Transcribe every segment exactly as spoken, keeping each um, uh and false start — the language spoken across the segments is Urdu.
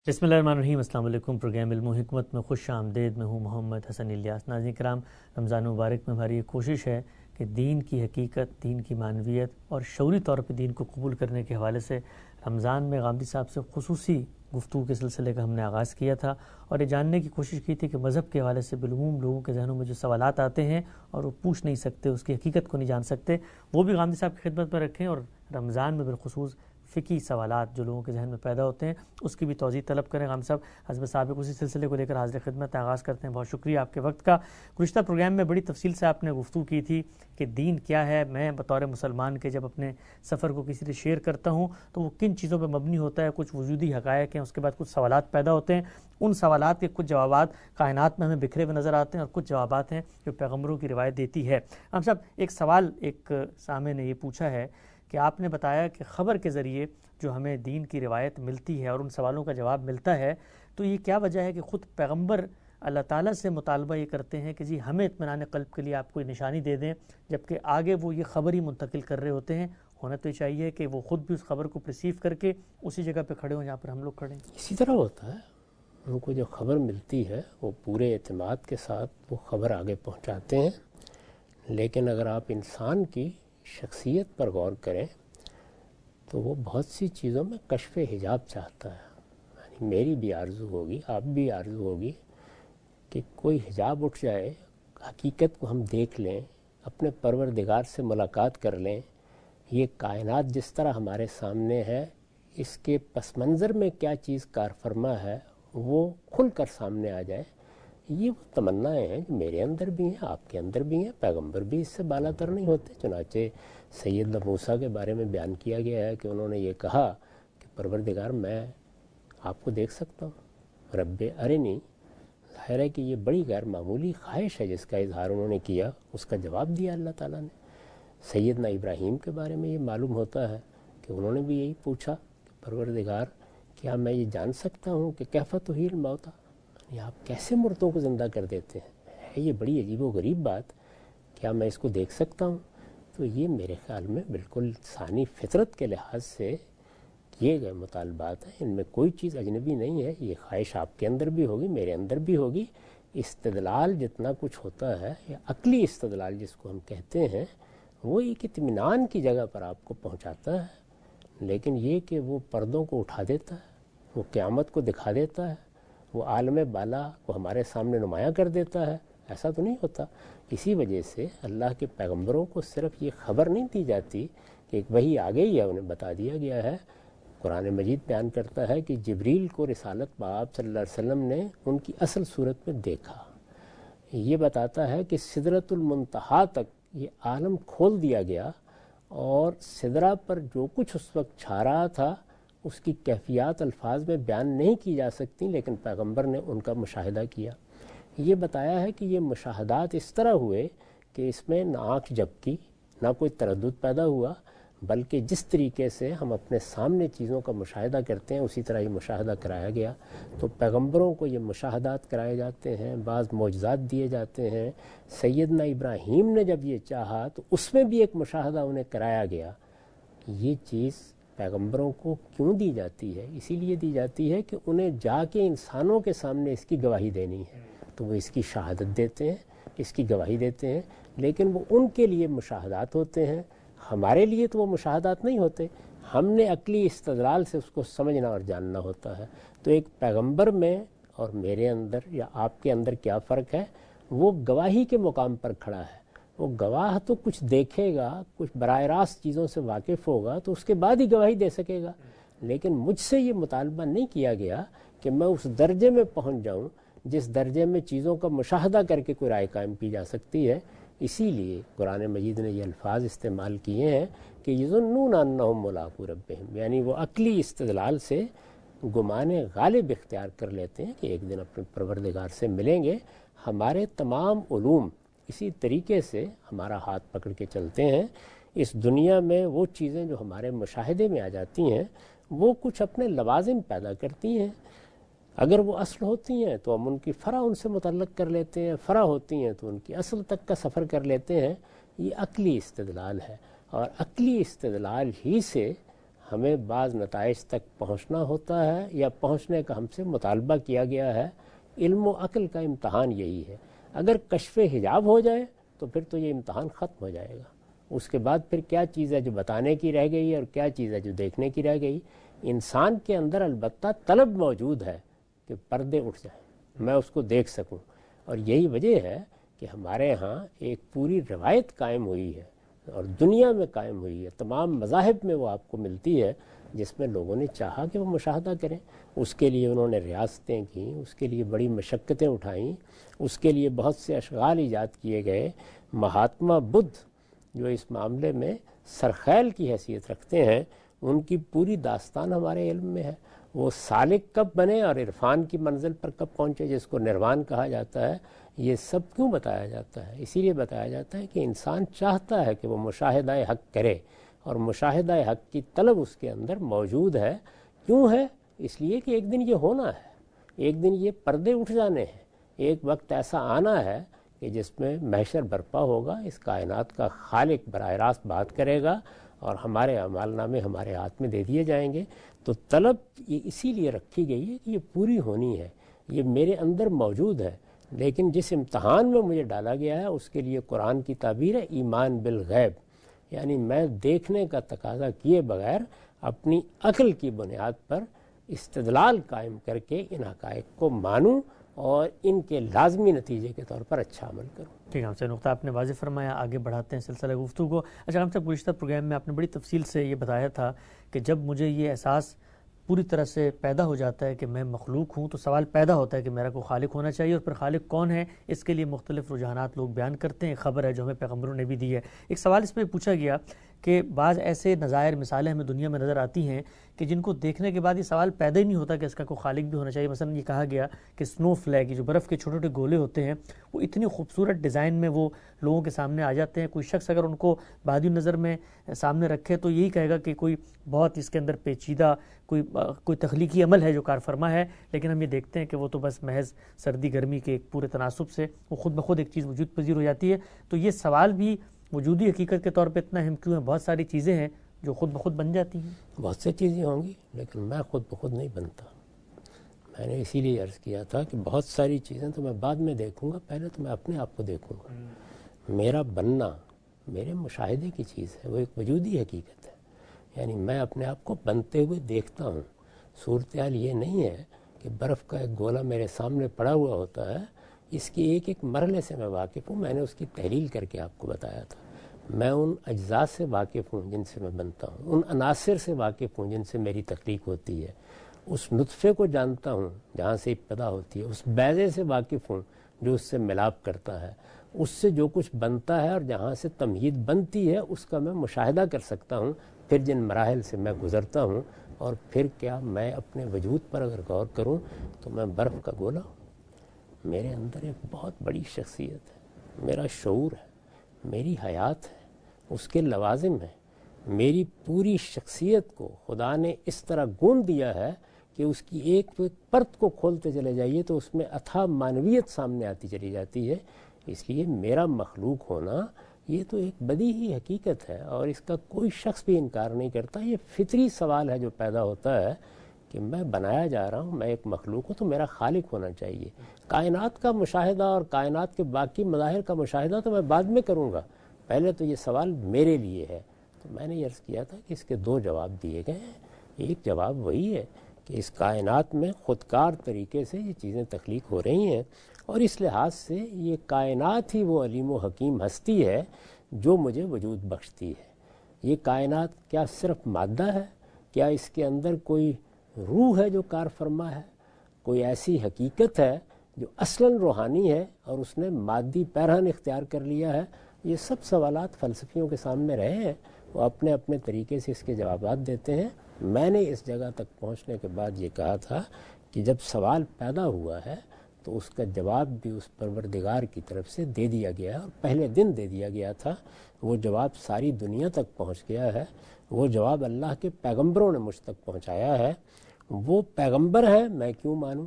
بسم اللہ الرحمن الرحیم۔ السلام علیکم۔ پروگرام علم و حکمت میں خوش آمدید۔ میں ہوں محمد حسن الیاس۔ ناظرین کرام، رمضان مبارک میں ہماری یہ کوشش ہے کہ دین کی حقیقت، دین کی معنویت اور شعوری طور پہ دین کو قبول کرنے کے حوالے سے رمضان میں غامدی صاحب سے خصوصی گفتگو کے سلسلے کا ہم نے آغاز کیا تھا اور یہ جاننے کی کوشش کی تھی کہ مذہب کے حوالے سے بالعموم لوگوں کے ذہنوں میں جو سوالات آتے ہیں اور وہ پوچھ نہیں سکتے، اس کی حقیقت کو نہیں جان سکتے، وہ بھی غامدی صاحب کی خدمت میں رکھیں، اور رمضان میں بالخصوص فقہی سوالات جو لوگوں کے ذہن میں پیدا ہوتے ہیں اس کی بھی توضیح طلب کریں۔ غام صاحب حضرت سابق اسی سلسلے کو لے کر حاضر خدمت آغاز کرتے ہیں۔ بہت شکریہ آپ کے وقت کا۔ گزشتہ پروگرام میں بڑی تفصیل سے آپ نے گفتگو کی تھی کہ دین کیا ہے۔ میں بطور مسلمان کے جب اپنے سفر کو کسی سے شیئر کرتا ہوں تو وہ کن چیزوں پہ مبنی ہوتا ہے، کچھ وجودی حقائق ہیں، اس کے بعد کچھ سوالات پیدا ہوتے ہیں، ان سوالات کے کچھ جوابات کائنات میں ہمیں بکھرے ہوئے نظر آتے ہیں اور کچھ جوابات ہیں جو پیغمبروں کی روایت دیتی ہے۔ غام صاحب، ایک سوال ایک سامع نے یہ پوچھا ہے کہ آپ نے بتایا کہ خبر کے ذریعے جو ہمیں دین کی روایت ملتی ہے اور ان سوالوں کا جواب ملتا ہے، تو یہ کیا وجہ ہے کہ خود پیغمبر اللہ تعالیٰ سے مطالبہ یہ کرتے ہیں کہ جی ہمیں اطمینان قلب کے لیے آپ کوئی نشانی دے دیں، جبکہ آگے وہ یہ خبر ہی منتقل کر رہے ہوتے ہیں؟ ہونا تو یہ چاہیے کہ وہ خود بھی اس خبر کو پرسیو کر کے اسی جگہ پہ کھڑے ہوں جہاں پر ہم لوگ کھڑے ہیں۔ اسی طرح ہوتا ہے، ان کو جو خبر ملتی ہے وہ پورے اعتماد کے ساتھ وہ خبر آگے پہنچاتے ہیں۔ لیکن اگر آپ انسان کی شخصیت پر غور کریں تو وہ بہت سی چیزوں میں کشف حجاب چاہتا ہے۔ یعنی میری بھی آرزو ہوگی، آپ بھی آرزو ہوگی کہ کوئی حجاب اٹھ جائے، حقیقت کو ہم دیکھ لیں، اپنے پروردگار سے ملاقات کر لیں، یہ کائنات جس طرح ہمارے سامنے ہے، اس کے پس منظر میں کیا چیز کار فرما ہے وہ کھل کر سامنے آ جائے۔ یہ وہ تمنائیں ہیں جو میرے اندر بھی ہیں، آپ کے اندر بھی ہیں۔ پیغمبر بھی اس سے بالا تر نہیں ہوتے۔ چنانچہ سیدنا موسیٰ کے بارے میں بیان کیا گیا ہے کہ انہوں نے یہ کہا کہ پروردگار میں آپ کو دیکھ سکتا ہوں، رب ارنی۔ ظاہر ہے کہ یہ بڑی غیر معمولی خواہش ہے جس کا اظہار انہوں نے کیا، اس کا جواب دیا اللہ تعالیٰ نے۔ سیدنا ابراہیم کے بارے میں یہ معلوم ہوتا ہے کہ انہوں نے بھی یہی پوچھا کہ پروردگار کیا میں یہ جان سکتا ہوں کہ کیف تحیی الموتیٰ، یعنی آپ کیسے مردوں کو زندہ کر دیتے ہیں؟ ہے یہ بڑی عجیب و غریب بات، کیا میں اس کو دیکھ سکتا ہوں؟ تو یہ میرے خیال میں بالکل انسانی فطرت کے لحاظ سے کیے گئے مطالبات ہیں، ان میں کوئی چیز اجنبی نہیں ہے۔ یہ خواہش آپ کے اندر بھی ہوگی، میرے اندر بھی ہوگی۔ استدلال جتنا کچھ ہوتا ہے، یا عقلی استدلال جس کو ہم کہتے ہیں، وہ ایک اطمینان کی جگہ پر آپ کو پہنچاتا ہے، لیکن یہ کہ وہ پردوں کو اٹھا دیتا ہے، وہ قیامت کو دکھا دیتا ہے، وہ عالم بالا کو ہمارے سامنے نمایاں کر دیتا ہے، ایسا تو نہیں ہوتا۔ اسی وجہ سے اللہ کے پیغمبروں کو صرف یہ خبر نہیں دی جاتی کہ ایک وحی آ گئی ہے، انہیں بتا دیا گیا ہے۔ قرآن مجید بیان کرتا ہے کہ جبریل کو رسالت باب صلی اللہ علیہ وسلم نے ان کی اصل صورت میں دیکھا۔ یہ بتاتا ہے کہ سدرۃ المنتہا تک یہ عالم کھول دیا گیا، اور سدرہ پر جو کچھ اس وقت چھا رہا تھا اس کی کیفیات الفاظ میں بیان نہیں کی جا سکتی، لیکن پیغمبر نے ان کا مشاہدہ کیا۔ یہ بتایا ہے کہ یہ مشاہدات اس طرح ہوئے کہ اس میں نہ آنکھ جھپکی، نہ کوئی تردد پیدا ہوا، بلکہ جس طریقے سے ہم اپنے سامنے چیزوں کا مشاہدہ کرتے ہیں اسی طرح یہ مشاہدہ کرایا گیا۔ تو پیغمبروں کو یہ مشاہدات کرائے جاتے ہیں، بعض معجزات دیے جاتے ہیں۔ سیدنا ابراہیم نے جب یہ چاہا تو اس میں بھی ایک مشاہدہ انہیں کرایا گیا۔ یہ چیز پیغمبروں کو کیوں دی جاتی ہے؟ اسی لیے دی جاتی ہے کہ انہیں جا کے انسانوں کے سامنے اس کی گواہی دینی ہے، تو وہ اس کی شہادت دیتے ہیں، اس کی گواہی دیتے ہیں، لیکن وہ ان کے لیے مشاہدات ہوتے ہیں، ہمارے لیے تو وہ مشاہدات نہیں ہوتے۔ ہم نے عقلی استدلال سے اس کو سمجھنا اور جاننا ہوتا ہے۔ تو ایک پیغمبر میں اور میرے اندر یا آپ کے اندر کیا فرق ہے؟ وہ گواہی کے مقام پر کھڑا ہے۔ وہ گواہ تو کچھ دیکھے گا، کچھ براہ راست چیزوں سے واقف ہوگا تو اس کے بعد ہی گواہی دے سکے گا، لیکن مجھ سے یہ مطالبہ نہیں کیا گیا کہ میں اس درجے میں پہنچ جاؤں جس درجے میں چیزوں کا مشاہدہ کر کے کوئی رائے قائم کی جا سکتی ہے۔ اسی لیے قرآن مجید نے یہ الفاظ استعمال کیے ہیں کہ یظنون انہم ملاقو ربہم، یعنی وہ عقلی استدلال سے گمان غالب اختیار کر لیتے ہیں کہ ایک دن اپنے پروردگار سے ملیں گے۔ ہمارے تمام علوم اسی طریقے سے ہمارا ہاتھ پکڑ کے چلتے ہیں۔ اس دنیا میں وہ چیزیں جو ہمارے مشاہدے میں آ جاتی ہیں وہ کچھ اپنے لوازم پیدا کرتی ہیں۔ اگر وہ اصل ہوتی ہیں تو ہم ان کی فرع ان سے متعلق کر لیتے ہیں، فرع ہوتی ہیں تو ان کی اصل تک کا سفر کر لیتے ہیں۔ یہ عقلی استدلال ہے، اور عقلی استدلال ہی سے ہمیں بعض نتائج تک پہنچنا ہوتا ہے یا پہنچنے کا ہم سے مطالبہ کیا گیا ہے. علم و عقل کا امتحان یہی ہے. اگر کشف حجاب ہو جائے تو پھر تو یہ امتحان ختم ہو جائے گا. اس کے بعد پھر کیا چیز ہے جو بتانے کی رہ گئی اور کیا چیز ہے جو دیکھنے کی رہ گئی. انسان کے اندر البتہ طلب موجود ہے کہ پردے اٹھ جائیں، میں اس کو دیکھ سکوں. اور یہی وجہ ہے کہ ہمارے ہاں ایک پوری روایت قائم ہوئی ہے اور دنیا میں قائم ہوئی ہے، تمام مذاہب میں وہ آپ کو ملتی ہے، جس میں لوگوں نے چاہا کہ وہ مشاہدہ کریں. اس کے لیے انہوں نے ریاستیں کیں، اس کے لیے بڑی مشقتیں اٹھائیں، اس کے لیے بہت سے اشغال ایجاد کیے گئے. مہاتما بدھ جو اس معاملے میں سرخیل کی حیثیت رکھتے ہیں، ان کی پوری داستان ہمارے علم میں ہے. وہ سالک کب بنے اور عرفان کی منزل پر کب پہنچے، جس کو نروان کہا جاتا ہے، یہ سب کیوں بتایا جاتا ہے؟ اسی لیے بتایا جاتا ہے کہ انسان چاہتا ہے کہ وہ مشاہدہ حق کرے، اور مشاہدہ حق کی طلب اس کے اندر موجود ہے. کیوں ہے؟ اس لیے کہ ایک دن یہ ہونا ہے، ایک دن یہ پردے اٹھ جانے ہیں. ایک وقت ایسا آنا ہے کہ جس میں محشر برپا ہوگا، اس کائنات کا خالق براہ راست بات کرے گا اور ہمارے اعمال نامے ہمارے ہاتھ میں دے دیے جائیں گے. تو طلب یہ اسی لیے رکھی گئی ہے کہ یہ پوری ہونی ہے، یہ میرے اندر موجود ہے. لیکن جس امتحان میں مجھے ڈالا گیا ہے اس کے لیے قرآن کی تعبیر ہے ایمان بالغیب، یعنی میں دیکھنے کا تقاضا کیے بغیر اپنی عقل کی بنیاد پر استدلال قائم کر کے ان حقائق کو مانوں اور ان کے لازمی نتیجے کے طور پر اچھا عمل کروں. ٹھیک ہے، ہم سے نقطہ آپ نے واضح فرمایا. آگے بڑھاتے ہیں سلسلہ گفتگو کو. اچھا، ہم سے گزشتہ پروگرام میں آپ نے بڑی تفصیل سے یہ بتایا تھا کہ جب مجھے یہ احساس پوری طرح سے پیدا ہو جاتا ہے کہ میں مخلوق ہوں تو سوال پیدا ہوتا ہے کہ میرا کوئی خالق ہونا چاہیے، اور پھر خالق کون ہے؟ اس کے لیے مختلف رجحانات لوگ بیان کرتے ہیں. خبر ہے جو ہمیں پیغمبروں نے بھی دی ہے. ایک سوال اس میں پوچھا گیا کہ بعض ایسے نظائر مثالیں ہمیں دنیا میں نظر آتی ہیں کہ جن کو دیکھنے کے بعد یہ سوال پیدا ہی نہیں ہوتا کہ اس کا کوئی خالق بھی ہونا چاہیے. مثلا یہ کہا گیا کہ سنو فلیگ، جو برف کے چھوٹے چھوٹے گولے ہوتے ہیں، وہ اتنی خوبصورت ڈیزائن میں وہ لوگوں کے سامنے آ جاتے ہیں. کوئی شخص اگر ان کو بادی نظر میں سامنے رکھے تو یہی کہے گا کہ کوئی بہت اس کے اندر پیچیدہ کوئی کوئی تخلیقی عمل ہے جو کار فرما ہے. لیکن ہم یہ دیکھتے ہیں کہ وہ تو بس محض سردی گرمی کے ایک پورے تناسب سے وہ خود بخود ایک چیز وجود پذیر ہو جاتی ہے. تو یہ سوال بھی وجودی حقیقت کے طور پہ اتنا اہم کیوں ہے؟ بہت ساری چیزیں ہیں جو خود بخود بن جاتی ہیں. بہت سی چیزیں ہوں گی لیکن میں خود بخود نہیں بنتا. میں نے اسی لیے عرض کیا تھا کہ بہت ساری چیزیں تو میں بعد میں دیکھوں گا، پہلے تو میں اپنے آپ کو دیکھوں گا. میرا بننا میرے مشاہدے کی چیز ہے، وہ ایک وجودی حقیقت ہے. یعنی میں اپنے آپ کو بنتے ہوئے دیکھتا ہوں. صورتحال یہ نہیں ہے کہ برف کا ایک گولا میرے سامنے پڑا ہوا ہوتا ہے، اس کی ایک ایک مرحلے سے میں واقف ہوں. میں نے اس کی تحلیل کر کے آپ کو بتایا تھا. میں ان اجزاء سے واقف ہوں جن سے میں بنتا ہوں، ان عناصر سے واقف ہوں جن سے میری تخلیق ہوتی ہے. اس نطفے کو جانتا ہوں جہاں سے ابتدا ہوتی ہے. اس بیضے سے واقف ہوں جو اس سے ملاپ کرتا ہے. اس سے جو کچھ بنتا ہے اور جہاں سے تمہید بنتی ہے اس کا میں مشاہدہ کر سکتا ہوں. پھر جن مراحل سے میں گزرتا ہوں، اور پھر کیا میں اپنے وجود پر اگر غور کروں تو میں برف کا گولا ہوں. میرے اندر ایک بہت بڑی شخصیت ہے، میرا شعور ہے، میری حیات ہے، اس کے لوازم ہیں. میری پوری شخصیت کو خدا نے اس طرح گون دیا ہے کہ اس کی ایک پرت کو کھولتے چلے جائیے تو اس میں اتھاہ معنویت سامنے آتی چلی جاتی ہے. اس لیے میرا مخلوق ہونا یہ تو ایک بدیہی حقیقت ہے اور اس کا کوئی شخص بھی انکار نہیں کرتا. یہ فطری سوال ہے جو پیدا ہوتا ہے کہ میں بنایا جا رہا ہوں، میں ایک مخلوق ہوں تو میرا خالق ہونا چاہیے. کائنات کا مشاہدہ اور کائنات کے باقی مظاہر کا مشاہدہ تو میں بعد میں کروں گا، پہلے تو یہ سوال میرے لیے ہے. تو میں نے عرض کیا تھا کہ اس کے دو جواب دیے گئے ہیں. ایک جواب وہی ہے کہ اس کائنات میں خودکار طریقے سے یہ چیزیں تخلیق ہو رہی ہیں، اور اس لحاظ سے یہ کائنات ہی وہ علیم و حکیم ہستی ہے جو مجھے وجود بخشتی ہے. یہ کائنات کیا صرف مادہ ہے؟ کیا اس کے اندر کوئی روح ہے جو کار فرما ہے؟ کوئی ایسی حقیقت ہے جو اصلاً روحانی ہے اور اس نے مادی پیرہن اختیار کر لیا ہے؟ یہ سب سوالات فلسفیوں کے سامنے رہے ہیں، وہ اپنے اپنے طریقے سے اس کے جوابات دیتے ہیں. میں نے اس جگہ تک پہنچنے کے بعد یہ کہا تھا کہ جب سوال پیدا ہوا ہے تو اس کا جواب بھی اس پروردگار کی طرف سے دے دیا گیا ہے، اور پہلے دن دے دیا گیا تھا. وہ جواب ساری دنیا تک پہنچ گیا ہے. وہ جواب اللہ کے پیغمبروں نے مجھ تک پہنچایا ہے. وہ پیغمبر ہیں، میں کیوں مانوں؟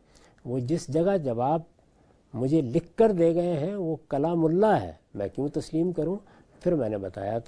وہ جس جگہ جواب مجھے لکھ کر دے گئے ہیں وہ کلام اللہ ہے، میں کیوں تسلیم کروں؟ پھر میں نے بتایا تھا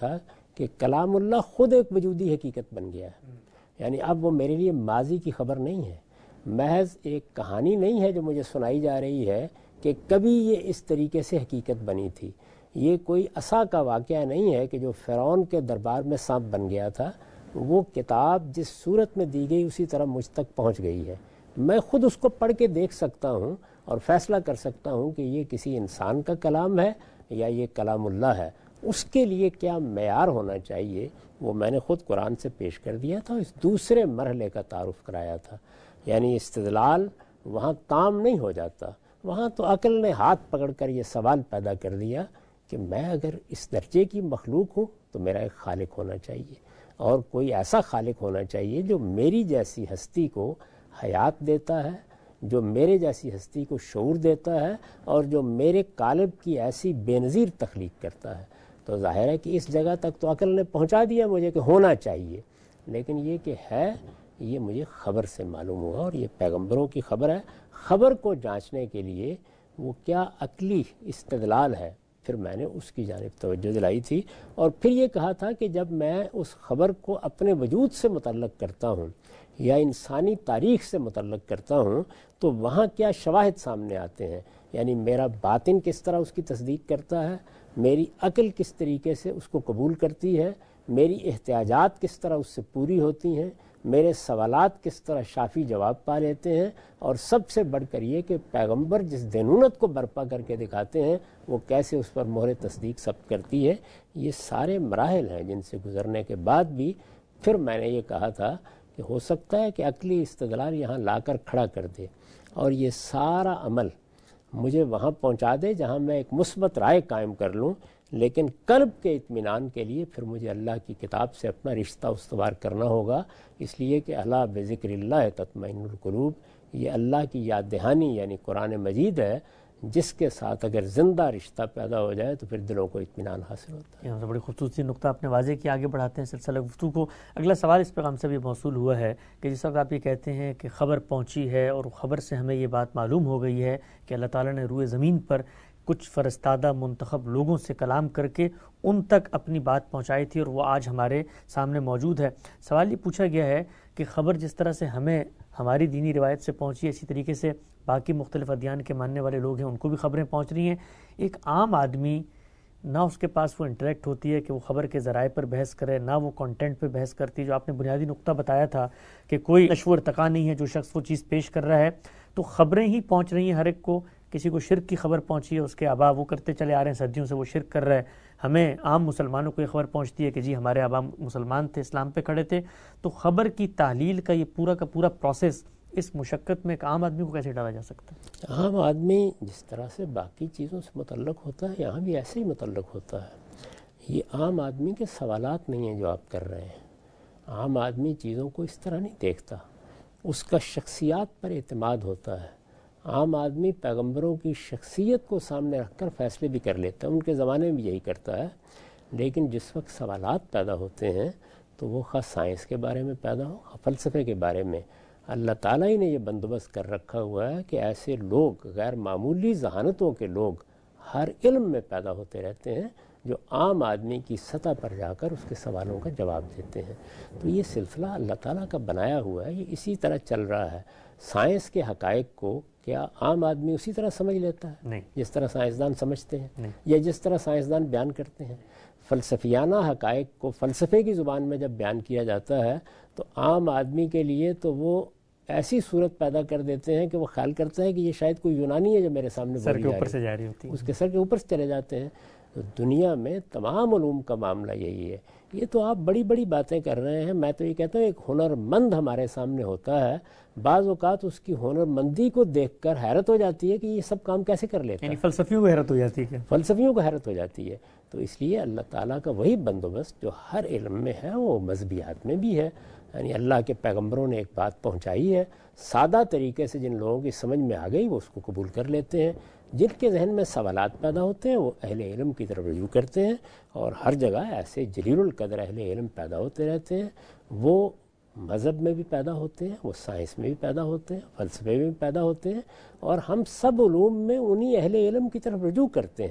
کہ کلام اللہ خود ایک وجودی حقیقت بن گیا ہے. یعنی اب وہ میرے لیے ماضی کی خبر نہیں ہے، محض ایک کہانی نہیں ہے جو مجھے سنائی جا رہی ہے کہ کبھی یہ اس طریقے سے حقیقت بنی تھی. یہ کوئی عصا کا واقعہ نہیں ہے کہ جو فرعون کے دربار میں سانپ بن گیا تھا، وہ کتاب جس صورت میں دی گئی اسی طرح مجھ تک پہنچ گئی ہے. میں خود اس کو پڑھ کے دیکھ سکتا ہوں اور فیصلہ کر سکتا ہوں کہ یہ کسی انسان کا کلام ہے یا یہ کلام اللہ ہے. اس کے لیے کیا معیار ہونا چاہیے وہ میں نے خود قرآن سے پیش کر دیا تھا، اس دوسرے مرحلے کا تعارف کرایا تھا. یعنی استدلال وہاں تام نہیں ہو جاتا، وہاں تو عقل نے ہاتھ پکڑ کر یہ سوال پیدا کر دیا کہ میں اگر اس درجے کی مخلوق ہوں تو میرا ایک خالق ہونا چاہیے، اور کوئی ایسا خالق ہونا چاہیے جو میری جیسی ہستی کو حیات دیتا ہے، جو میرے جیسی ہستی کو شعور دیتا ہے، اور جو میرے قالب کی ایسی بے نظیر تخلیق کرتا ہے. تو ظاہر ہے کہ اس جگہ تک تو عقل نے پہنچا دیا مجھے کہ ہونا چاہیے، لیکن یہ کہ ہے یہ مجھے خبر سے معلوم ہوا، اور یہ پیغمبروں کی خبر ہے. خبر کو جانچنے کے لیے وہ کیا عقلی استدلال ہے، پھر میں نے اس کی جانب توجہ دلائی تھی. اور پھر یہ کہا تھا کہ جب میں اس خبر کو اپنے وجود سے متعلق کرتا ہوں یا انسانی تاریخ سے متعلق کرتا ہوں تو وہاں کیا شواہد سامنے آتے ہیں. یعنی میرا باطن کس طرح اس کی تصدیق کرتا ہے، میری عقل کس طریقے سے اس کو قبول کرتی ہے، میری احتیاجات کس طرح اس سے پوری ہوتی ہیں، میرے سوالات کس طرح شافی جواب پا لیتے ہیں، اور سب سے بڑھ کر یہ کہ پیغمبر جس دینونت کو برپا کر کے دکھاتے ہیں وہ کیسے اس پر مہر تصدیق ثبت کرتی ہے. یہ سارے مراحل ہیں جن سے گزرنے کے بعد بھی پھر میں نے یہ کہا تھا کہ ہو سکتا ہے کہ عقلی استدلال یہاں لا کر کھڑا کر دے اور یہ سارا عمل مجھے وہاں پہنچا دے جہاں میں ایک مثبت رائے قائم کر لوں، لیکن قلب کے اطمینان کے لیے پھر مجھے اللہ کی کتاب سے اپنا رشتہ استوار کرنا ہوگا. اس لیے کہ الا بذکر اللہ تطمئن القلوب، یہ اللہ کی یاد دہانی یعنی قرآن مجید ہے جس کے ساتھ اگر زندہ رشتہ پیدا ہو جائے تو پھر دلوں کو اطمینان حاصل ہوتا ہے. یہ بڑی خصوصی نقطہ آپ نے واضح کیا. آگے بڑھاتے ہیں سلسلہ گفتگو کو. اگلا سوال اس پیغام سے بھی موصول ہوا ہے کہ جس وقت آپ یہ کہتے ہیں کہ خبر پہنچی ہے اور خبر سے ہمیں یہ بات معلوم ہو گئی ہے کہ اللہ تعالیٰ نے روئے زمین پر کچھ فرستادہ منتخب لوگوں سے کلام کر کے ان تک اپنی بات پہنچائی تھی اور وہ آج ہمارے سامنے موجود ہے. سوال یہ پوچھا گیا ہے کہ خبر جس طرح سے ہمیں ہماری دینی روایت سے پہنچی ہے اسی طریقے سے باقی مختلف ادیان کے ماننے والے لوگ ہیں ان کو بھی خبریں پہنچ رہی ہیں. ایک عام آدمی نہ اس کے پاس وہ انٹریکٹ ہوتی ہے کہ وہ خبر کے ذرائع پر بحث کرے، نہ وہ کانٹینٹ پہ بحث کرتی ہے. جو آپ نے بنیادی نقطہ بتایا تھا کہ کوئی نشو و ارتقا نہیں ہے، جو شخص وہ چیز پیش کر رہا ہے تو خبریں ہی پہنچ رہی ہیں ہر ایک کو. کسی کو شرک کی خبر پہنچی ہے، اس کے آبا وہ کرتے چلے آ رہے ہیں، صدیوں سے وہ شرک کر رہا ہے. ہمیں عام مسلمانوں کو یہ خبر پہنچتی ہے کہ جی ہمارے آبا مسلمان تھے، اسلام پہ کھڑے تھے. تو خبر کی تحلیل کا یہ پورا کا پورا پروسیس اس مشقت میں ایک عام آدمی کو کیسے ڈالا جا سکتا ہے؟ عام آدمی جس طرح سے باقی چیزوں سے متعلق ہوتا ہے یہاں بھی ایسے ہی متعلق ہوتا ہے. یہ عام آدمی کے سوالات نہیں ہیں جو آپ کر رہے ہیں. عام آدمی چیزوں کو اس طرح نہیں دیکھتا، اس کا شخصیات پر اعتماد ہوتا ہے. عام آدمی پیغمبروں کی شخصیت کو سامنے رکھ کر فیصلے بھی کر لیتا ہے، ان کے زمانے میں بھی یہی کرتا ہے. لیکن جس وقت سوالات پیدا ہوتے ہیں تو وہ خاص سائنس کے بارے میں پیدا ہو، فلسفے کے بارے میں، اللہ تعالیٰ ہی نے یہ بندوبست کر رکھا ہوا ہے کہ ایسے لوگ، غیر معمولی ذہانتوں کے لوگ ہر علم میں پیدا ہوتے رہتے ہیں جو عام آدمی کی سطح پر جا کر اس کے سوالوں کا جواب دیتے ہیں. تو یہ سلسلہ اللہ تعالیٰ کا بنایا ہوا ہے، یہ اسی طرح چل رہا ہے. سائنس کے حقائق کو کیا عام آدمی اسی طرح سمجھ لیتا ہے نہیں. جس طرح سائنسدان سمجھتے ہیں نہیں. یا جس طرح سائنسدان بیان کرتے ہیں؟ فلسفیانہ حقائق کو فلسفے کی زبان میں جب بیان کیا جاتا ہے تو عام آدمی کے لیے تو وہ ایسی صورت پیدا کر دیتے ہیں کہ وہ خیال کرتا ہے کہ یہ شاید کوئی یونانی ہے جو میرے سامنے سر کے اوپر سے جا رہی ہوتی ہے، اس کے سر کے اوپر سے چلے جاتے ہیں. دنیا میں تمام علوم کا معاملہ یہی ہے. یہ تو آپ بڑی بڑی باتیں کر رہے ہیں. میں تو یہ کہتا ہوں ایک ہنر مند ہمارے سامنے ہوتا ہے، بعض اوقات اس کی ہنر مندی کو دیکھ کر حیرت ہو جاتی ہے کہ یہ سب کام کیسے کر لیتا ہے. یعنی فلسفیوں کو حیرت ہو جاتی ہے. فلسفیوں کو حیرت ہو جاتی ہے. تو اس لیے اللہ تعالیٰ کا وہی بندوبست جو ہر علم میں ہے وہ مذہبیات میں بھی ہے. یعنی اللہ کے پیغمبروں نے ایک بات پہنچائی ہے، سادہ طریقے سے جن لوگوں کی سمجھ میں آ گئی وہ اس کو قبول کر لیتے ہیں. جن کے ذہن میں سوالات پیدا ہوتے ہیں وہ اہل علم کی طرف رجوع کرتے ہیں، اور ہر جگہ ایسے جلیل القدر اہل علم پیدا ہوتے رہتے ہیں. وہ مذہب میں بھی پیدا ہوتے ہیں، وہ سائنس میں بھی پیدا ہوتے ہیں، فلسفے میں بھی پیدا ہوتے ہیں، اور ہم سب علوم میں انہی اہل علم کی طرف رجوع کرتے ہیں.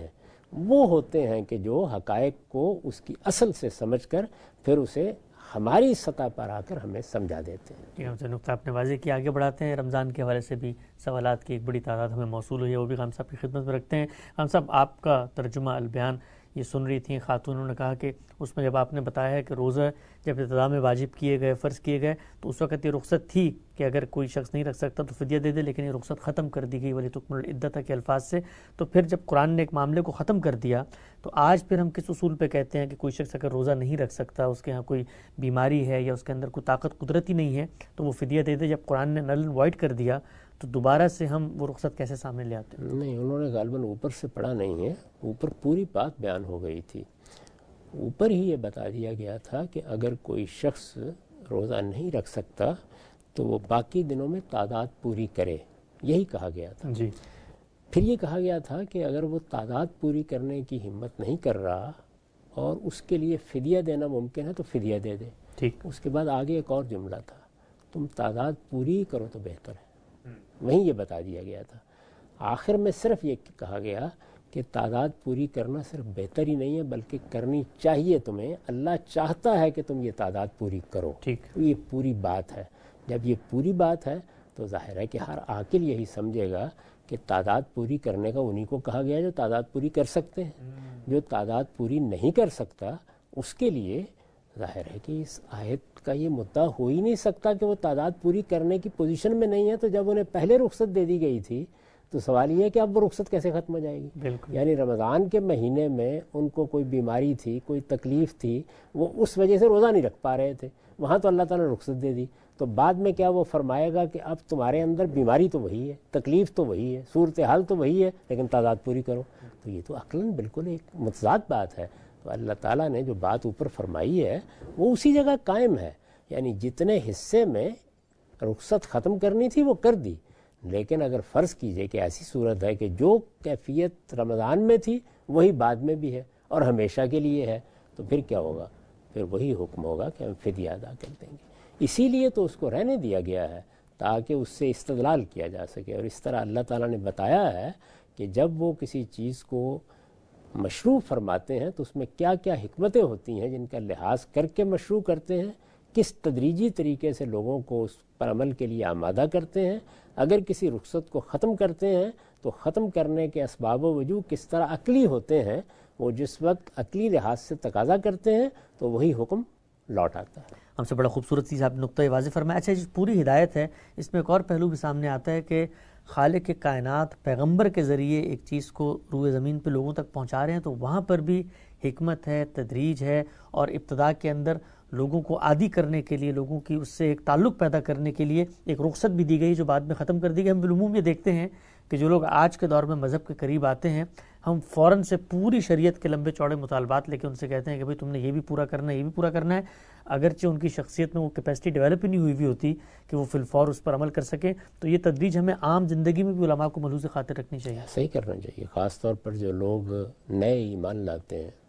وہ ہوتے ہیں کہ جو حقائق کو اس کی اصل سے سمجھ کر پھر اسے ہماری سطح پر آ کر ہمیں سمجھا دیتے ہیں. ٹھیک ہے، ہم سے نقطہ آپ نے واضح کیا، آگے بڑھاتے ہیں. رمضان کے حوالے سے بھی سوالات کی ایک بڑی تعداد ہمیں موصول ہوئی ہے، وہ بھی خان صاحب کی خدمت میں رکھتے ہیں. خان صاحب، آپ کا ترجمہ البیان یہ سن رہی تھیں خاتون، انہوں نے کہا کہ اس میں جب آپ نے بتایا ہے کہ روزہ جب ابتدا میں واجب کیے گئے، فرض کیے گئے، تو اس وقت یہ رخصت تھی کہ اگر کوئی شخص نہیں رکھ سکتا تو فدیہ دے دے، لیکن یہ رخصت ختم کر دی گئی وَلِتُكْمِلُوا الْعِدَّةَ کے الفاظ سے. تو پھر جب قرآن نے ایک معاملے کو ختم کر دیا تو آج پھر ہم کس اصول پہ کہتے ہیں کہ کوئی شخص اگر روزہ نہیں رکھ سکتا، اس کے ہاں کوئی بیماری ہے یا اس کے اندر کوئی طاقت قدرت ہی نہیں ہے تو وہ فدیہ دے دے؟ جب قرآن نے نل وائڈ کر دیا تو دوبارہ سے ہم وہ رخصت کیسے سامنے لے آتے ہیں؟ نہیں، انہوں نے غالباً اوپر سے پڑھا نہیں ہے، اوپر پوری بات بیان ہو گئی تھی. اوپر ہی یہ بتا دیا گیا تھا کہ اگر کوئی شخص روزہ نہیں رکھ سکتا تو وہ باقی دنوں میں تعداد پوری کرے، یہی کہا گیا تھا. جی. پھر یہ کہا گیا تھا کہ اگر وہ تعداد پوری کرنے کی ہمت نہیں کر رہا اور اس کے لیے فدیہ دینا ممکن ہے تو فدیہ دے دے. ٹھیک. اس کے بعد آگے ایک اور جملہ تھا، تم تعداد پوری کرو تو بہتر ہے. وہیں یہ بتا دیا گیا تھا. آخر میں صرف یہ کہا گیا کہ تعداد پوری کرنا صرف بہتر ہی نہیں ہے بلکہ کرنی چاہیے تمہیں، اللہ چاہتا ہے کہ تم یہ تعداد پوری کرو. ٹھیک. یہ پوری بات ہے. جب یہ پوری بات ہے تو ظاہر ہے کہ ہر عاقل یہی سمجھے گا کہ تعداد پوری کرنے کا انہی کو کہا گیا جو تعداد پوری کر سکتے ہیں. جو تعداد پوری نہیں کر سکتا اس کے لیے ظاہر ہے کہ اس آیت کا یہ مدعا ہو ہی نہیں سکتا کہ وہ تعداد پوری کرنے کی پوزیشن میں نہیں ہے. تو جب انہیں پہلے رخصت دے دی گئی تھی تو سوال یہ ہے کہ اب وہ رخصت کیسے ختم ہو جائے گی؟ بالکل. یعنی رمضان کے مہینے میں ان کو کوئی بیماری تھی، کوئی تکلیف تھی، وہ اس وجہ سے روزہ نہیں رکھ پا رہے تھے، وہاں تو اللہ تعالیٰ نے رخصت دے دی. تو بعد میں کیا وہ فرمائے گا کہ اب تمہارے اندر بیماری تو وہی ہے، تکلیف تو وہی ہے، صورتحال تو وہی ہے، لیکن تعداد پوری کرو؟ تو یہ تو عقلاً بالکل ایک متضاد بات ہے. تو اللہ تعالیٰ نے جو بات اوپر فرمائی ہے وہ اسی جگہ قائم ہے. یعنی جتنے حصے میں رخصت ختم کرنی تھی وہ کر دی، لیکن اگر فرض کیجئے کہ ایسی صورت ہے کہ جو کیفیت رمضان میں تھی وہی بعد میں بھی ہے اور ہمیشہ کے لیے ہے، تو پھر کیا ہوگا؟ پھر وہی حکم ہوگا کہ ہم فدیہ ادا کر دیں گے. اسی لیے تو اس کو رہنے دیا گیا ہے تاکہ اس سے استدلال کیا جا سکے. اور اس طرح اللہ تعالیٰ نے بتایا ہے کہ جب وہ کسی چیز کو مشروع فرماتے ہیں تو اس میں کیا کیا حکمتیں ہوتی ہیں جن کا لحاظ کر کے مشروع کرتے ہیں، کس تدریجی طریقے سے لوگوں کو اس پر عمل کے لیے آمادہ کرتے ہیں. اگر کسی رخصت کو ختم کرتے ہیں تو ختم کرنے کے اسباب و وجوہ کس طرح عقلی ہوتے ہیں، وہ جس وقت عقلی لحاظ سے تقاضا کرتے ہیں تو وہی حکم لوٹ آتا ہے. ہم سے بڑا خوبصورت چیز آپ نے نقطۂ واضح فرمایا. اچھا، جو پوری ہدایت ہے اس میں ایک اور پہلو بھی سامنے آتا ہے کہ خالق کائنات پیغمبر کے ذریعے ایک چیز کو روئے زمین پہ لوگوں تک پہنچا رہے ہیں، تو وہاں پر بھی حکمت ہے، تدریج ہے، اور ابتدا کے اندر لوگوں کو عادی کرنے کے لیے، لوگوں کی اس سے ایک تعلق پیدا کرنے کے لیے ایک رخصت بھی دی گئی جو بعد میں ختم کر دی گئی. ہم بالعموم یہ دیکھتے ہیں کہ جو لوگ آج کے دور میں مذہب کے قریب آتے ہیں، ہم فوراً سے پوری شریعت کے لمبے چوڑے مطالبات لے کے ان سے کہتے ہیں کہ بھئی تم نے یہ بھی پورا کرنا ہے، یہ بھی پورا کرنا ہے، اگرچہ ان کی شخصیت میں وہ کیپیسٹی ڈیولپ ہی نہیں ہوئی بھی ہوتی کہ وہ فی الفور اس پر عمل کر سکیں. تو یہ تدریج ہمیں عام زندگی میں بھی علماء کو ملحوظ خاطر رکھنی چاہیے. صحیح کرنا چاہیے، خاص طور پر جو لوگ نئے ایمان لاتے ہیں.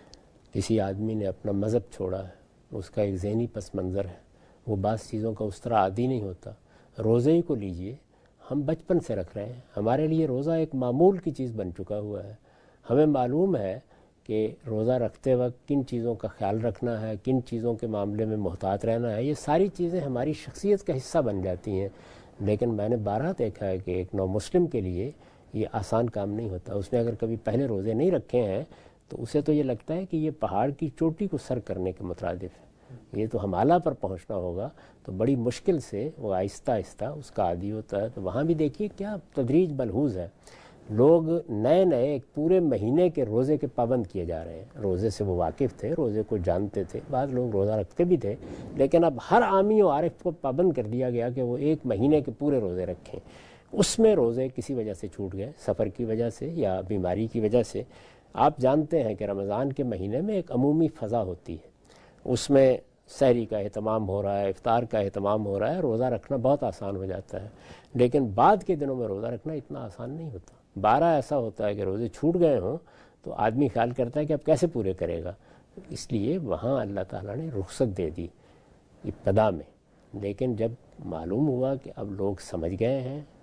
کسی آدمی نے اپنا مذہب چھوڑا ہے، اس کا ایک ذہنی پس منظر ہے، وہ بعض چیزوں کا اس طرح عادی نہیں ہوتا. روزے ہی کو لیجئے، ہم بچپن سے رکھ رہے ہیں، ہمارے لیے روزہ ایک معمول کی چیز بن چکا ہوا ہے. ہمیں معلوم ہے کہ روزہ رکھتے وقت کن چیزوں کا خیال رکھنا ہے، کن چیزوں کے معاملے میں محتاط رہنا ہے. یہ ساری چیزیں ہماری شخصیت کا حصہ بن جاتی ہیں. لیکن میں نے بارہا دیکھا ہے کہ ایک نو مسلم کے لیے یہ آسان کام نہیں ہوتا. اس نے اگر کبھی پہلے روزے نہیں رکھے ہیں تو اسے تو یہ لگتا ہے کہ یہ پہاڑ کی چوٹی کو سر کرنے کے مترادف ہے، یہ تو ہم اعلیٰ پر پہنچنا ہوگا. تو بڑی مشکل سے وہ آہستہ آہستہ اس کا عادی ہوتا ہے. تو وہاں بھی دیکھیے کیا تدریج ملحوظ ہے. لوگ نئے نئے ایک پورے مہینے کے روزے کے پابند کیے جا رہے ہیں. روزے سے وہ واقف تھے، روزے کو جانتے تھے، بعض لوگ روزہ رکھتے بھی تھے، لیکن اب ہر عامی و عارف کو پابند کر دیا گیا کہ وہ ایک مہینے کے پورے روزے رکھیں. اس میں روزے کسی وجہ سے چھوٹ گئے، سفر کی وجہ سے یا بیماری کی وجہ سے. آپ جانتے ہیں کہ رمضان کے مہینے میں ایک عمومی فضا ہوتی ہے، اس میں سحری کا اہتمام ہو رہا ہے، افطار کا اہتمام ہو رہا ہے، روزہ رکھنا بہت آسان ہو جاتا ہے. لیکن بعد کے دنوں میں روزہ رکھنا اتنا آسان نہیں ہوتا. بارہ ایسا ہوتا ہے کہ روزے چھوٹ گئے ہوں تو آدمی خیال کرتا ہے کہ اب کیسے پورے کرے گا. اس لیے وہاں اللہ تعالیٰ نے رخصت دے دی ابتدا میں. لیکن جب معلوم ہوا کہ اب لوگ سمجھ گئے ہیں،